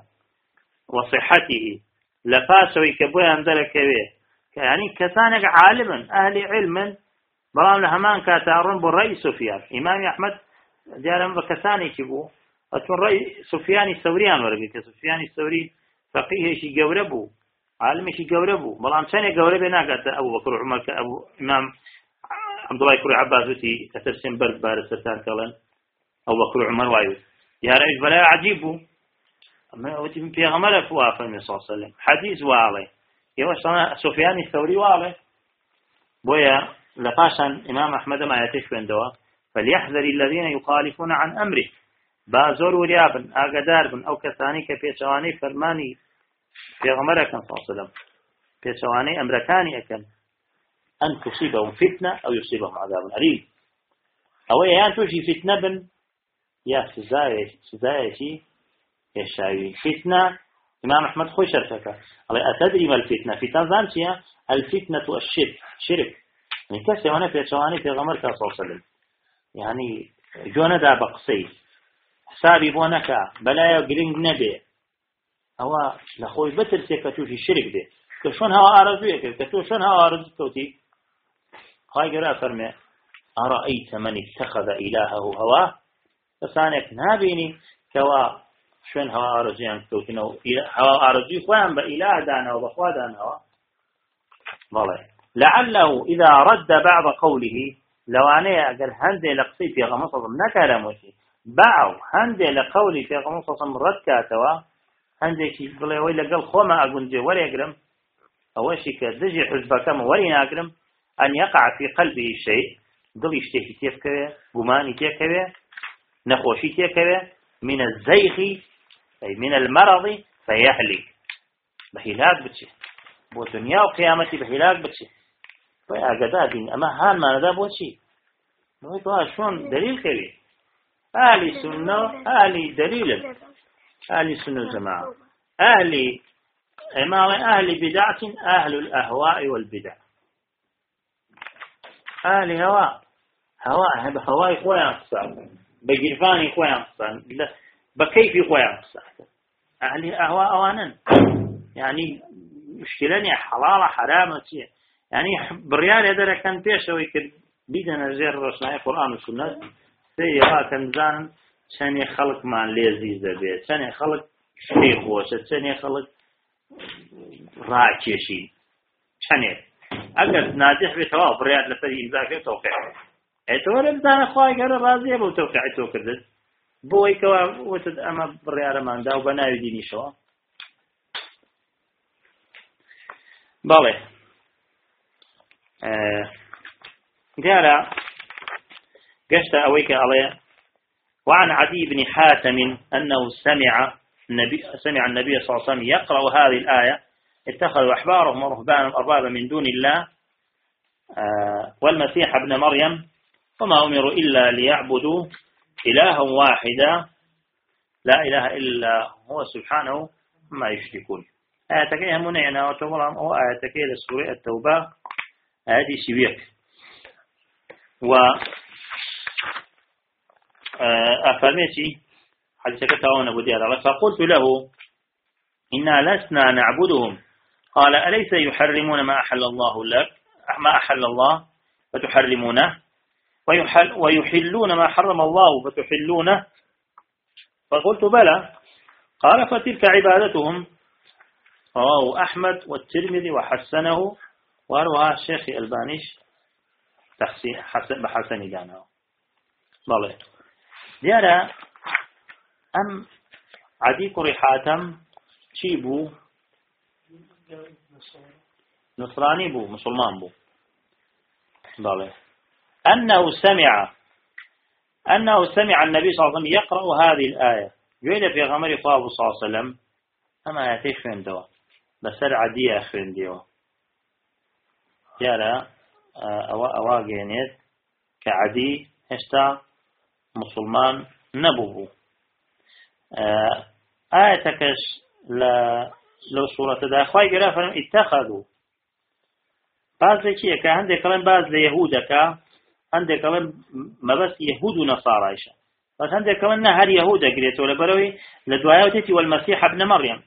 وصحته لفاسوا يكبوها عندك كبير يعني كثانك عالما أهل علم برام لهمان كاتارون بالرئيس سفيان إمام أحمد جارم بكثاني كبو أتون رأي سفيان الثوري ورقة سفيان الثوري فقيه شيء جوربه عالم شيء جوربه بلام ثاني جوربه ناقة أبو بكر عمر كأبو إمام عبد الله كري عباسوتي أترسم برد بارستان كلن أبو بكر عمر وايد يا رئيس بلا عجيبه أما وتي في غمرة فوافا من صلى الله عليه وسلم حديث واعي يوصل سفيان الثوري واعي بويا لقاشا إمام أحمد ما يتشفن دوا فليحذر الذين يخالفون عن أمره بازور وريابن آقدار بن أو كثاني كفي شواني فرماني في غمرة صلى الله عليه وسلم في شواني أمريكاني أكن أن تصيبهم فتنة أو يصيبهم عذاب أليم أو يان توجي فتنة بن يا سزايا سزايا شيء يشاوي فتنة. إمام أحمد خوي شركك الله أتدري ما الفتنة فتنة زانشيا الفتنة الشرك شرك يعني كسي وانا في شواني في غمرة صلى الله عليه وسلم يعني جونا دا بقصي حسابي بونك بلا يقرنج نبي هو لخوي بتر سيكتوش الشرك ده كشون هوا أرزوية كشون هوا أرزوتي هاي قراءة فرمي أرأيت من اتخذ إلهه هواه فسانك نابيني كوا شون هوا أرزوية كتوتينو هوا أرزوية خوان بإله دانا وبخوا دانا هوا والله لعله إذا رد بعض قوله لو أنا أقول هندي لقصي في غمصة نكلم وشي بعض هندي لقولي في غمصة رد كاتوا هندي شيء قال ويلا قال خوما أقول جي ولا يقرم أول شيء كدجي حزبك ولا يقرم أن يقع في قلبه شيء قال يشتهي كيف كذا جماني كيف كذا نخوشي كيف كذا من الزيغ أي من المرض فيهلك بهلاك بتشي بو دنيا وقيامتي بهلاك بتشي ويا قدادين أما هان ما نداب وشي نقول شلون دليل كبير أهل سنة أهل دليل أهل سنة جماعة أهل إمام أهل بدعة أهل الأهواء والبدع أهل هواء هواء هواء إخوان أقصان بجرفان إخوان أقصان بكيف قوام أهل أهواء أوانا يعني مشكلة حلال حرام يعني بريال هذا كان بيشوي كده بيدنا غير رسمي القرآن والسنة سيرا كنزان ثاني خلق مع لذيذ بيت ثاني خلق شيخ وسط ثاني خلق راكشي ثاني أجر ناجح بتوافق بريال لفريق ذاك توقع أتولى إنسان خواي قال راضي أبو توقع توكل بوي كوا وتد أما بريال ما عنده وبنا يديني شو بالله آه قال قشت أويك عليه وعن عدي بن حاتم أنه سمع النبي سمع النبي صلى الله عليه وسلم يقرأ هذه الآية اتخذوا أحبارهم ورهبانهم أربابا من دون الله آه والمسيح ابن مريم وما أمروا إلا ليعبدوا إلها واحدا لا إله إلا هو سبحانه ما يشركون آية كيها منعنا وتمرهم أو آية كيها لسورة التوبة هذه سبيك و أفرميتي حديث كتاونا بدي هذا فقلت له إنا لسنا نعبدهم قال أليس يحرمون ما أحل الله لك ما أحل الله فتحرمونه ويحل ويحلون ما حرم الله فتحلونه فقلت بلى قال فتلك عبادتهم رواه أحمد والترمذي وحسنه ورواه الشيخ البانيش تحسين حسن بحسن جانه بالله ديارا أم عدي قريحاتم شيبو نصراني بو مسلمان بو بالله أنه سمع أنه سمع النبي صلى الله عليه وسلم يقرأ هذه الآية يقول في غمر فاضل صلى الله عليه وسلم أما يأتيش فين دوا بس العدية فين دوا ديارا أواجهنيت كعدي هشتا مسلمان نبوه آياتكش لو سورة داخواي قرافة اتخذوا بعض ذلك كان عندك كلام بعض ليهودك عندك كلام ما بس يهود ونصارى إيشا بس عندك كمان نهر يهودا قريت ولا بروي لدعاء والمسيح ابن مريم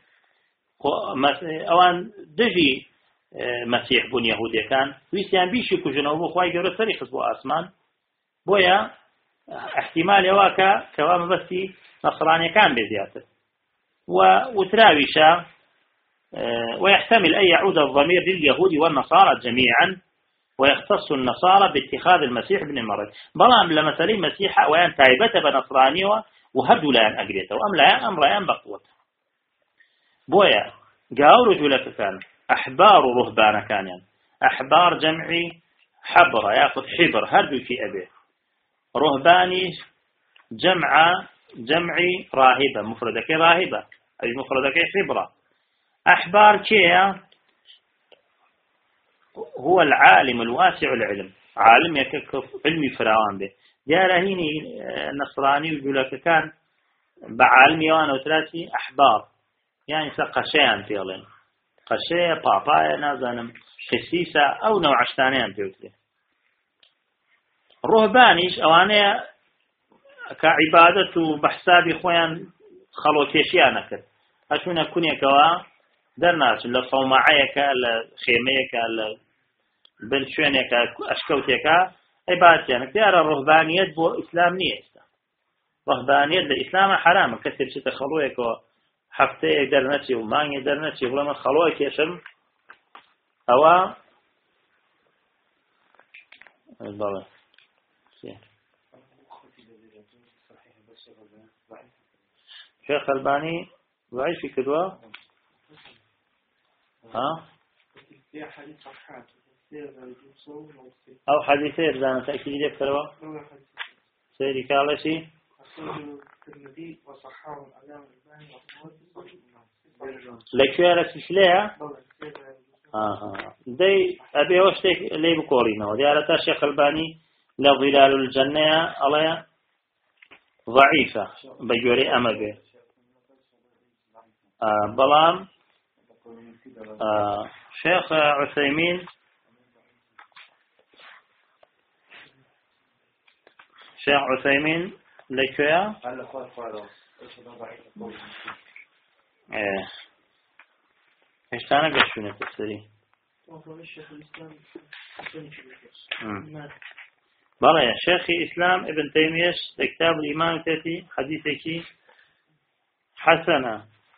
أوان دجي مسيح بن يهودي كان ويستيان بيشي كجنوبه خواي قرأ تاريخ بو أسمان بويا احتمال يواكا كوام بسي نصراني كان بزيادة وتراويشا ويحتمل أن يعود الضمير لليهود والنصارى جميعا ويختص النصارى باتخاذ المسيح بن مريم بلام لما سليم مسيحا ويان تايبته بنصراني وهدوا لان أقريته وأم لا أمر يان بقوته بويا قاو رجلك كان أحبار رهبان كان يعني. أحبار جمعي حبر يأخذ حبر هردو في أبيه رهباني جمع جمعي راهبة مفردك راهبة أي مفردك حبرة أحبار كيا هو العالم الواسع العلم عالم يكف علمي فراوان به جاء هيني نصراني وجلك كان بعالمي وانا وثلاثي أحبار يعني سقشيان في الله قشية بابايا نازنم خسيسة أو نوع عشتانيان في وثلاثي الرهبانيش أواني كعبادة بحساب خوان خلوتيشيانا كد أشونا كوني كوا درناش لصومعيك لخيميك لبنشوينيك أشكوتيك عبادتي يعني كتير الرهبانيات بو إسلام نيستا رهبانيات لإسلام حرام كثير شيء خلويك حفتي درنتي وماني درنتي ولما خلويك يشم أو الضوء شيخ الباني ضعيف في كدوة ها أو حديثين لأن تأكيد يذكروا سيري كالشي لكن على سلسلة آه دي أبي وشتك لي بقولنا ودي على تشيخ الباني لظلال الجنة على ضعيفة بجوري أمبي آه بلام آه شيخ عثيمين شيخ عثيمين لكيا هشتانە گەشتونێتە سەری بەڵێ شێخی ئیسلام ابن تەیمیەش لە کتاب الإیمان تێتی حەدیثێکی حەسەنە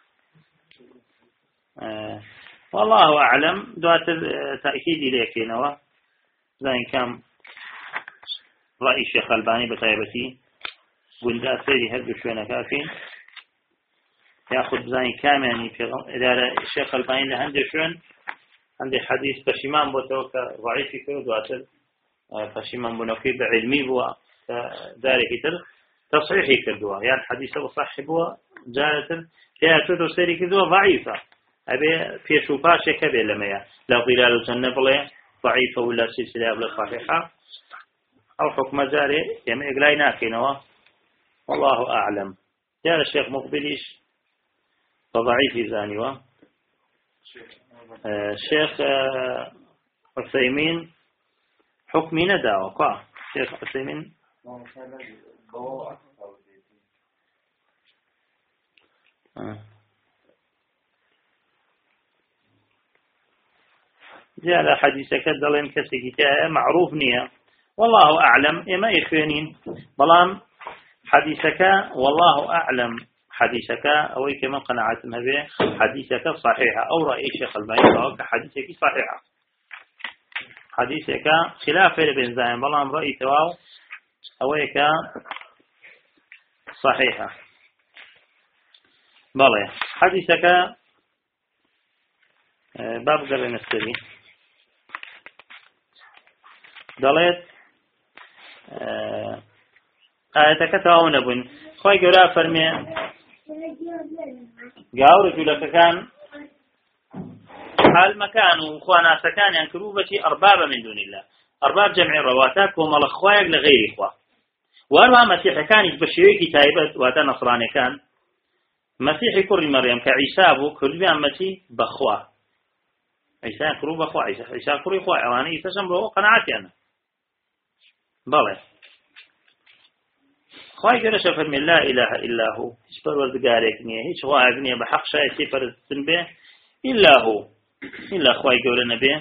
والله أعلم دواتر تأكيدي ليكينوا زين كم رأي الشيخ الباني بطيبتي قلنا سيري هدو شوينة كافين ياخذ زين كام يعني في إذا الشيخ الباني لهندي شوين عندي حديث بشيمان بوتوك ضعيف كده دواتر بشيمان بنوكي بعلمي بوا ذلك كتر تصحيحي كدوا يعني حديث صحيح بوا جالتر فيها تدو سيري كدوا ضعيفة أبي في شوفاش كبير لما لا ظلال الجنة ضعيفة ولا سلسلة ولا صحيحة أو حكم زاري يم إقلاينا كينوا والله أعلم يا الشيخ مقبليش فضعيف زانيوا الشيخ عثيمين حكمي نداوا قا الشيخ عثيمين آه. جاء حديثك دلين كسكتاء معروف نية والله أعلم إما إخوانين بلام حديثك والله أعلم حديثك أو كما قناعتنا به حديثك صحيحة أو رأي الشيخ الباني أو حديثك صحيحة حديثك خلاف بين زين بلام رأي تواو أو صحيحة بلى حديثك باب قرن السري دلت آياتك تواون بن خوي جرا فرمي جاور جلك كان حال مكان وخوانا سكان ينكروبتي أرباب من دون الله أرباب جمع رواتك وما الأخوائك لغير إخوة وأربع مسيح كان يبشريك تايبت واتا نصراني كان مسيح كل مريم كعيسى أبو كل بأمتي بخوا عيسى كرو بخوا عيسى عيسى كرو إخوة إيراني عيسى شمبرو قناعتي أنا بلى خواهي قرش فرمي لا إله إلا هو هيش پروردگارێک نییە هیچ خوایەک نییە بە حەق شایەتی پەرستن بێ إلا هو إلا خواهي گەورە نەبێ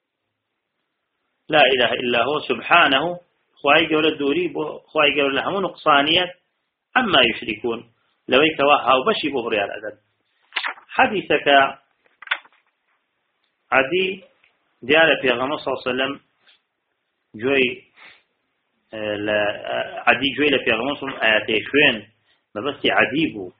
لا إله إلا هو سبحانه خواهي گەورە دووری بۆ خواهي گەورە لە هەموو نقصانیەت عما يشركون لەوەی کەوا هاوبەشی بۆ بڕیار ئەدەن حەدیثەک عەدی دیارە پێغەمبەر صلی الله علیه وسلم جوێی عەدی گوێی لە پێغەمبەر صلی الله علیه وسلم ئاەتێک خوێن مەبەستی عەدی بوو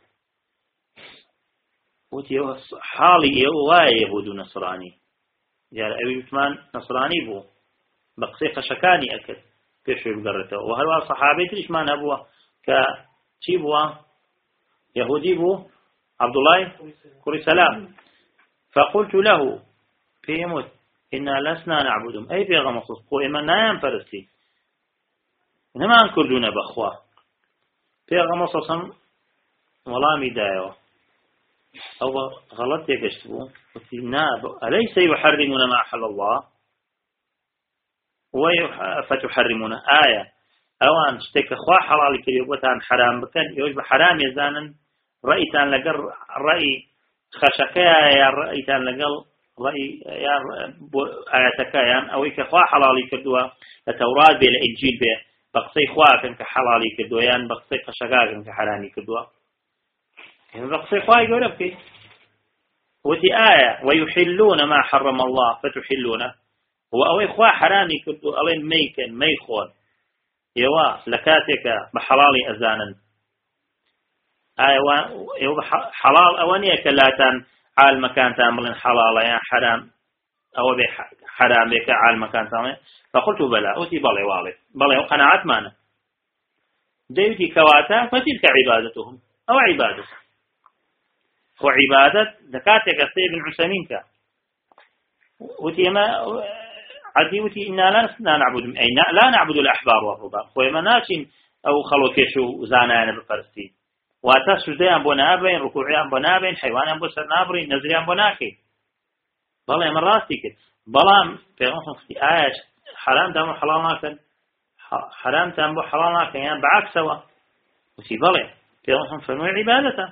وتی حاڵی ئێوە وایە یەهود و نەسڕانی دیارە ئەوی وتمان نەسڕانی بوو بە قسەی قەشەکانی ئەکرد پێشوی بگەڕێتەوە و هەروە سەحابەی تریشمان هەبووە کە چی بووە يهودي بو عبد الله كري سلام فقلت له بيموت إنا لسنا نعبدهم أي بيغم مخصوص قو إما نايم فرسي إنما أنكردون بأخوة بيغم مخصوصا والله مدايوه أو غلط يكشفوا أليس يحرمون ما أحل الله فتحرمون آية أوان تشتكي خوا حلال كريوبتان حرام بكن يوجب حرام يزانا رأيتان لقر رأي خشكايا يا رأيتان لقل رأي يا آياتكايا أو إيك خوا حلال كردوا لتوراة بي لإنجيل بي بقصي خوا كن كحلال كردوا يان بقصي خشكايا كن كحرامي كردوا بقصي خوا يقول بكي وتي آية ويحلون ما حرم الله فتحلونه هو أو إخوا حرامي كردوا ألين ميكن ميخون يوا لكاتك بحلال أزانا أيوة يوا حلال أوانية كلاتان على المكان تعملين حلال يا حرام أو بحرام بك على المكان تعمل فقلت بلى أوتي بلى والي بلى وقناعت معنا ديوتي كواتا فتلك عبادتهم أو عبادة هو عبادة دكاتك السيد بن عثيمين كا أوتي ما عديوتي إنا لا نعبد أي لا نعبد الأحبار والرهبان خوي مناشين أو خلو كيشو زانان بالفلسطين واتا سجدان بنابين ركوعيان بنابين حيوانان بسرنابرين نزريان بناكي بلا من راستيك بلا في غنصن في آيات حرام تامو حلال ناكن حرام تامو حلال ناكن يعني بعكس سوا وشي بلا پێغەمبەر فەرمووی عیبادەتە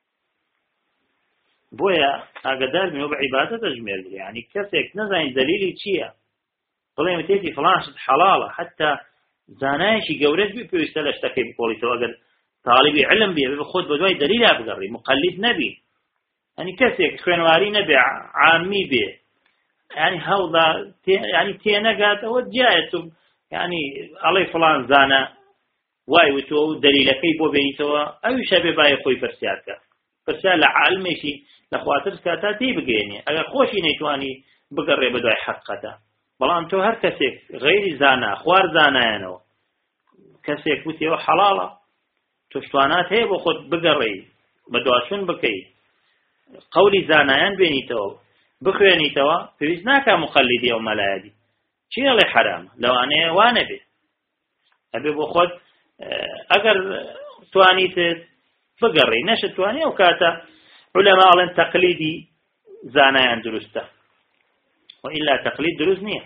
بۆیە ئاگادار بن بە عیبادەتە ژمێردرێ یعنی کەسێک نەزانێت دەلیلی چییە بڵێ متێتی فڵانشت حەڵاڵە حتا زانایەکی گەورەت بێ پێویستە لە شتەکەی بکۆڵیتەوە ئەگەر طالبی علم بێ بە خۆت بە دوای دەلیلا بگەڕی مقلد نەبی ینی کەسێک خوێنواری نەبێ عامی بێ ینی هەوڵا ینی تێنەگات ئەوە جایە تو ینی ئەڵێ فڵان زانە وای وتۆ و دەلیلەکەی بۆ بێنیتەوە ئەویشە بێ بایە خۆی پرسیارکە پرسیار لە عالمێکی لە خواتر کاتا تێ بگەێنێ ئەگەر خۆشی نەیتوانی بگەڕێ بە دوای حەقەتە بەڵام تۆ هەر کەسێک غەیری زانا خوار زانایەنەوە کەسێک وتێەوە حەڵاڵە توشتوانات هەیە بۆ خۆت بگەڕێی بە دواشون بکەی قەولی زانایان بێنیتەوە بخوێنیتەوە پێویست ناکە مقەلیدی ئەو مەلایەدی چی ئەڵێ حرامە لەوانەیە وانە بێ ئەبێ بۆ خۆت ئەگەر توانیتت بگەڕێ نەشت توانی ئەو کاتە عولەما ئەڵێن تەقلیدی زانایان دروستە وإلا تقليد دروز نییە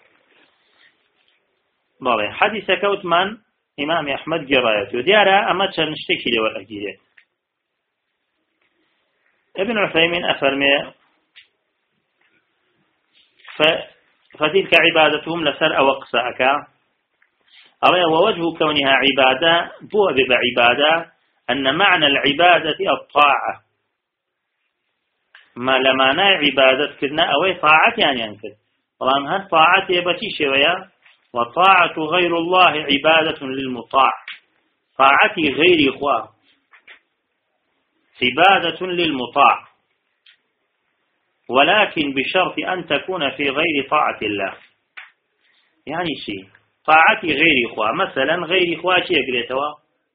بەڵێ حەدیثەکە وتمان ئیمامی ئەحمەد گێڕایەتەوە دیارە ئەمە چەند شتێکی لێوە ئەگیرێت ابن عثيمين أفرمي فتلك عبادتهم لسر أو قساءك ووجه كونها عبادة بو بعبادة أن معنى العبادة الطاعة ما لما نا عبادة كدنا أو طاعة يعني أنكد طالما هل طاعة يبتي شوية وطاعة غير الله عبادة للمطاع طاعتي غير إخوة عبادة للمطاع ولكن بشرط أن تكون في غير طاعة الله يعني شيء طاعتي غير إخوة مثلا غير إخوة شيء قريتوا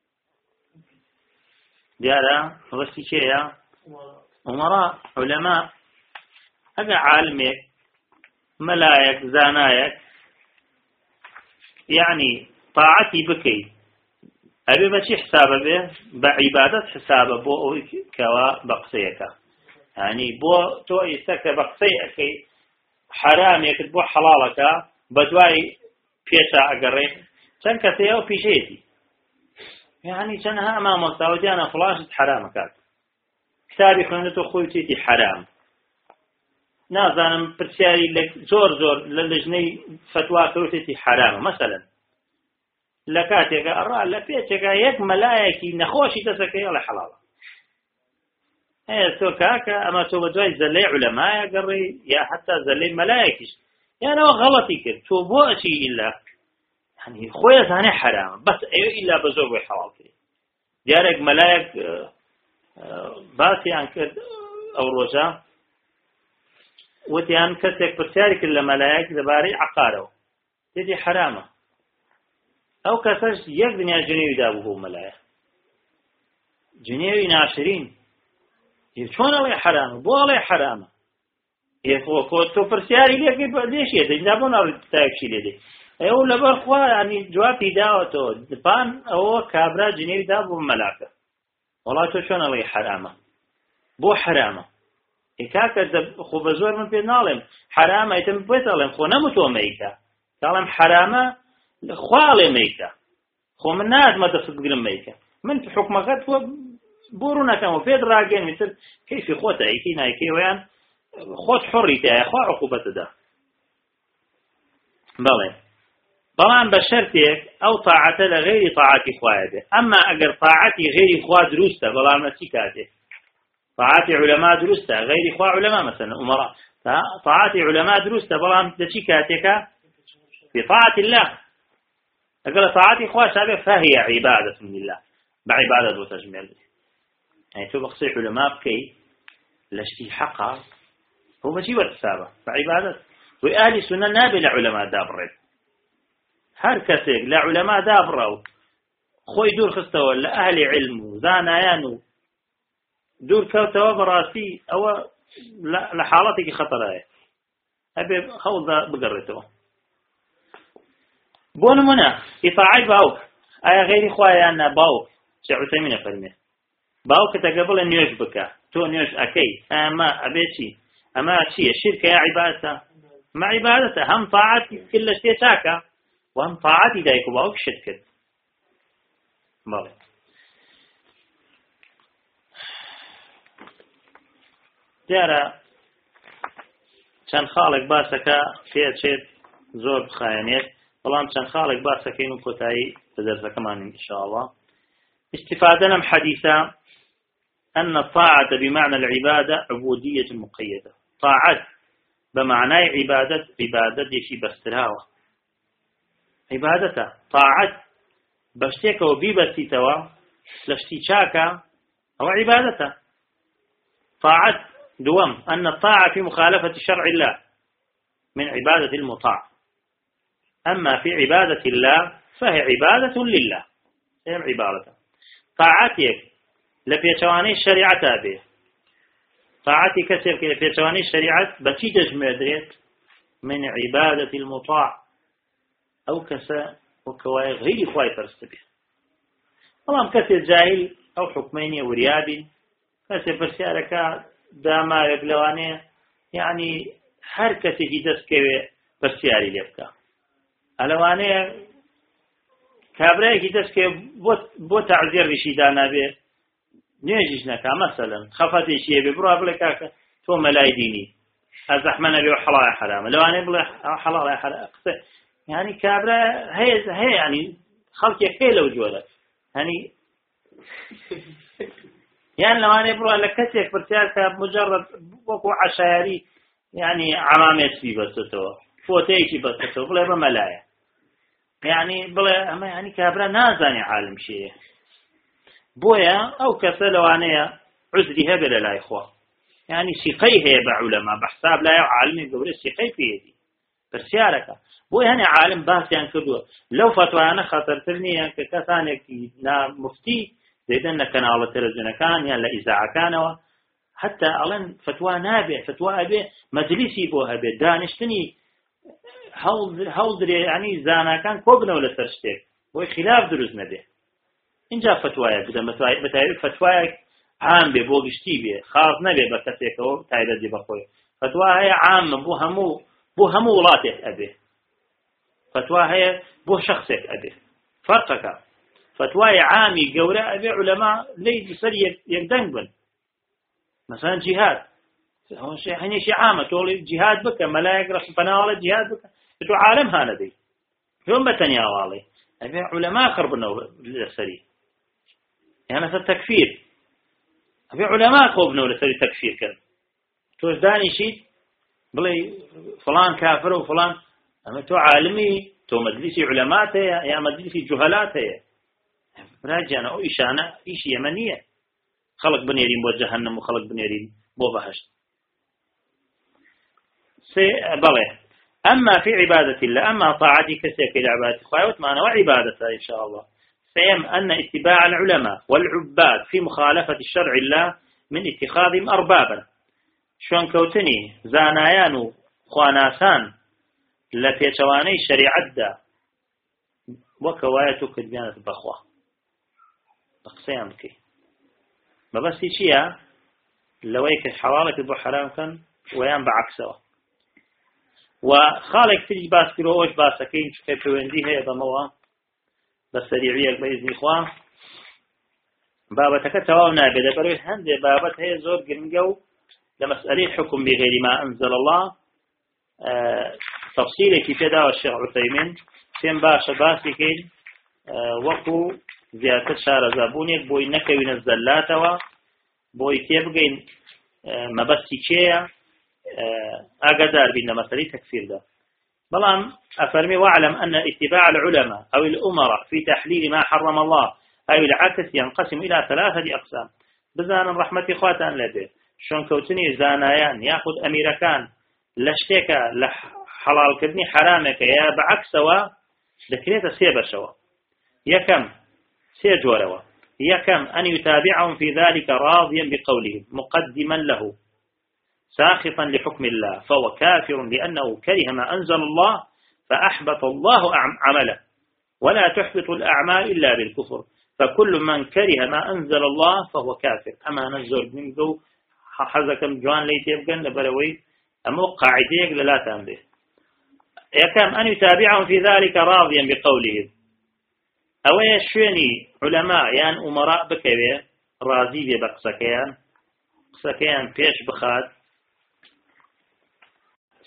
ديالا غسي شيء أمراء علماء أجا عالمك ملايك زانايك يعني طاعتي بكي أبي بشي حسابه به بعبادة حسابه بو كوا بقصيك يعني بو تو يستك بقصيك حرام يكتب بو حلالك بدواي بيشا أقري كان كثير بيشيتي يعني كانها أمام مستوجانا فلاش حرامك كتابي خوێنێتەوە خۆی وتێتی حرام نازانم پرسیاری لە زۆر زۆر لە لەژنەی فتوا کەوتێتی حرامە مثلا لە کاتێکە ئەڕا لە پێچێکە یەک مەلایەکی نەخۆشی دەسەکەی ئەڵێ حەڵاڵە هەیە تۆ کاکە ئەمە تۆ بە دوای زەلەی عولەمایە گەڕێی یا حتا زەلەی مەلایەکیش یانەوە غەڵەتی کرد تۆ بۆ ئەچی ئیلا يعني خۆی ئەزانێ حرامە بەس ئەوە ئیلا بە زۆر بۆی حەڵاڵ کرد دیارێک مەلایەک باسییان کرد ئەو ڕۆژە وتیان کەسێک پرسیاری کرد لە مەلایەک دەبارەی عەقارەوە تێتی حرامە ئەو کەسەش یەک دنیا جنێوی دابوو بۆ مەلایە جنێوی ناشرین چۆن ئەڵێ حرامە بۆ ئەڵێ حرامە تۆ پرسیاری لێکرد لێشیە دەجنا بۆ ناڕی تاکشی لێدەی ئەو لەبەر خوا ینی جوابی داوەتەوە دپان ئەوە کابرا جنێوی دا بۆ مەلاکە والله تۆ چۆن ئەڵێ حرامە بۆ حرامە ئێکاکە خۆ بە زۆر من پێ ناڵێم حرامە ئیتم بێت ئەڵێم خۆ نەموتۆ مەیکە کاڵێم حرامە خواڵێ مەیکە خۆ من ناتمە دەست بگرم مەیکە من حکومەکەت بۆ ڕوونەکەم و پێت ڕاگەن میتر کەیفی خۆتە ئەیکی نایکەوەیان خۆت حڕی تایە خوا عقوبەتەدا بەڵێ بەڵام بە شەرتێک ئەو تاعەتە لە غەیری تاعەتی خوایە بێ ئەمما ئەگەر تاعەتی غەیری خوا دروستە بەڵام چی کاتێ طاعەتی عولەما دروستە غەیری خوا عولەما مثلا ئومەڕا طاعەتی عولەما دروستە بەڵام لە چی کاتێکە بطاعة الله أقول طاعتي خواش هذا فهي عبادة لله بعبادة وتجميل يعني تو بقصي علماء بكي لشتي حقا هو بجي والتسابة بعبادة وآل سنة نابل علماء دابرين هر كسيك لا علماء دابروا خوي دور خستوا لأهل علم زانيان دور كوتوا براسي أو لحالتك خطرها أبي خوضة بقرته بۆ نمونە ئیطاعەی باوک ئایا غەیری خوایانە باوک شێخ عوسەیمین فەرمێ باوکت ئەگە بڵێ نوێژ بکە تۆ نوێژ ئەکەی ئەمە ئەبێ چی ئەمە چییە شیرکە یا عیبادەتە ئەمە عیبادەتە هەم تاعەتی کرد لە شتێ چاکە و هەم تاعەتی دایک و باوک شت کرد بەڵێ دیارە چەند خاڵێک باسەکە پێچێت زۆر بخایەنێت بەڵام چەند خاڵێک باسەکەین و کۆتایی بە دەرسەکەمانین ئینشاءالله. استفادة لم حديثا أن الطاعة بمعنى العبادة عبودية مقيدة. طاعة بمعنى عبادة عبادة يشي بستراوة عبادته طاعة بشتيك وبيبستي توا لشتي شاكا أو عبادته. طاعة دوم أن الطاعة في مخالفة شرع الله من عبادة المطاع، أما في عبادة الله فهي عبادة لله هي عبادته. طاعتك لبيتواني الشريعة به طاعتي كسر لبيتواني الشريعة بتي دجمدريت من عبادة المطاع أو كسا وكواي غير خواي ترستبه. والله كسر جاهل أو حكمين وريابي كسر برسيارك داما يقلواني يعني حركة في دسكوي برسياري ليبكا ألواني كابرايكي دسكي بو تعزير رشي دانا بي نيجيش نكا مثلا خفتي شيء ببروها بلكاك تو ملاي ديني الزحمن بيو حلال حرام لو أنا بلا حلال حرام يعني كابرا هي هي يعني خلقي هي لو جودك يعني يعني لو أنا بروها لكتك برتيارك مجرد وكو عشايري يعني عمامات في بس تو فوتيكي بس تو بلا بملايا يعني بلا أما يعني كابرا نازاني عالم شيء بويا أو كسلوانية عزرها بلا لا إخوة يعني سيقيه هي بعلماء بحساب لا عالمي قبل سيقي في يدي برسيارك بويا هني عالم باس يعني كدوه لو فتوى أنا خاطرتني ككثانك نا مفتي زيدنا كان على تلفزيون كان يعني إذاعة كان حتى ألين فتوى نابع فتوى أبي مجلسي بوها أبي دانشتني هول هول يعني زانا كان كوبنا ولا ترشتك وخلاف دروز نبي إن جاء فتوايا بدل بتعرف فتوايا عام ببوجشتي به خاص نبي بكتيك أو تعيد دي بقوي فتوايا هي عام بو همو بو همو ولاتك أبي فتوايا هي بو شخصك أبي فرقك فتوايا عامي جورا أبي علماء ليس سري يقدنبن مثلا جهاد هو شيء هني شيء عام تقول جهاد بك ملاك رسول فناول جهاد بك تو عالم هذا دي يوم بتنيا والله أبي علماء خربنا السري يعني مثل تكفير أبي علماء خربنا السري تكفير كذا توش داني شيء بلي فلان كافر وفلان أما تو عالمي تو مجلسي علماء يا مجلسي جهلات هي راجعنا أو إشانة إيش يمنية خلق بنيرين بو جهنم وخلق بنيرين بو بهشت سي بلي أما في عبادة الله أما طاعتي كسيك إلى عبادة خواهوت معنا وعبادتها إن شاء الله سيم أن اتباع العلماء والعباد في مخالفة الشرع الله من اتخاذهم أربابا شون كوتني زانايان خواناسان لفيتواني شريعة دا وكوايتو كدبيانة بخوة بقسيان بكي ما بس شيء لويك حوالك بو حرام كان ويان بعكسه وخالق تيجي باس كيلو وش باسكين كيف ويندي هي ضموا بس سريعية بإذن إخوان بابتك تواونا بدا بروي هندي بابت هي زور قرنجو لمسألة حكم بغير ما أنزل الله أه تفصيل كيف يدعو الشيخ عثيمين سين باشا باسكين أه وقو زيادة شار زابونيك بوي نكوين الزلاتوا بوي تيبقين أه مبسي شيئا أقدر بأن مسألة تكفير ده بلان أفرمي واعلم أن اتباع العلماء أو الأمراء في تحليل ما حرم الله أو العكس ينقسم إلى ثلاثة أقسام بزان الرحمة إخواتان لديه شون كوتني زانايان يأخذ أميركان لشتك لحلال كدني حرامك يا بعكسوا ذكريت سيبا شوا يكم سيجوروا يكم أن يتابعهم في ذلك راضيا بقولهم مقدما له ساخطا لحكم الله فهو كافر لأنه كره ما أنزل الله فأحبط الله عمله ولا تحبط الأعمال إلا بالكفر فكل من كره ما أنزل الله فهو كافر أما نزل من ذو حزكم جوان ليتيبقن لبروي أما قاعديك لا تنبه يكام أن يتابعهم في ذلك راضيا بقولهم أو يشفيني علماء يعني أمراء بكوية راضي بقصكيان قصكيان بيش بخاد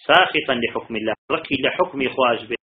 ساخطا لحكم الله ركي لحكم خواج به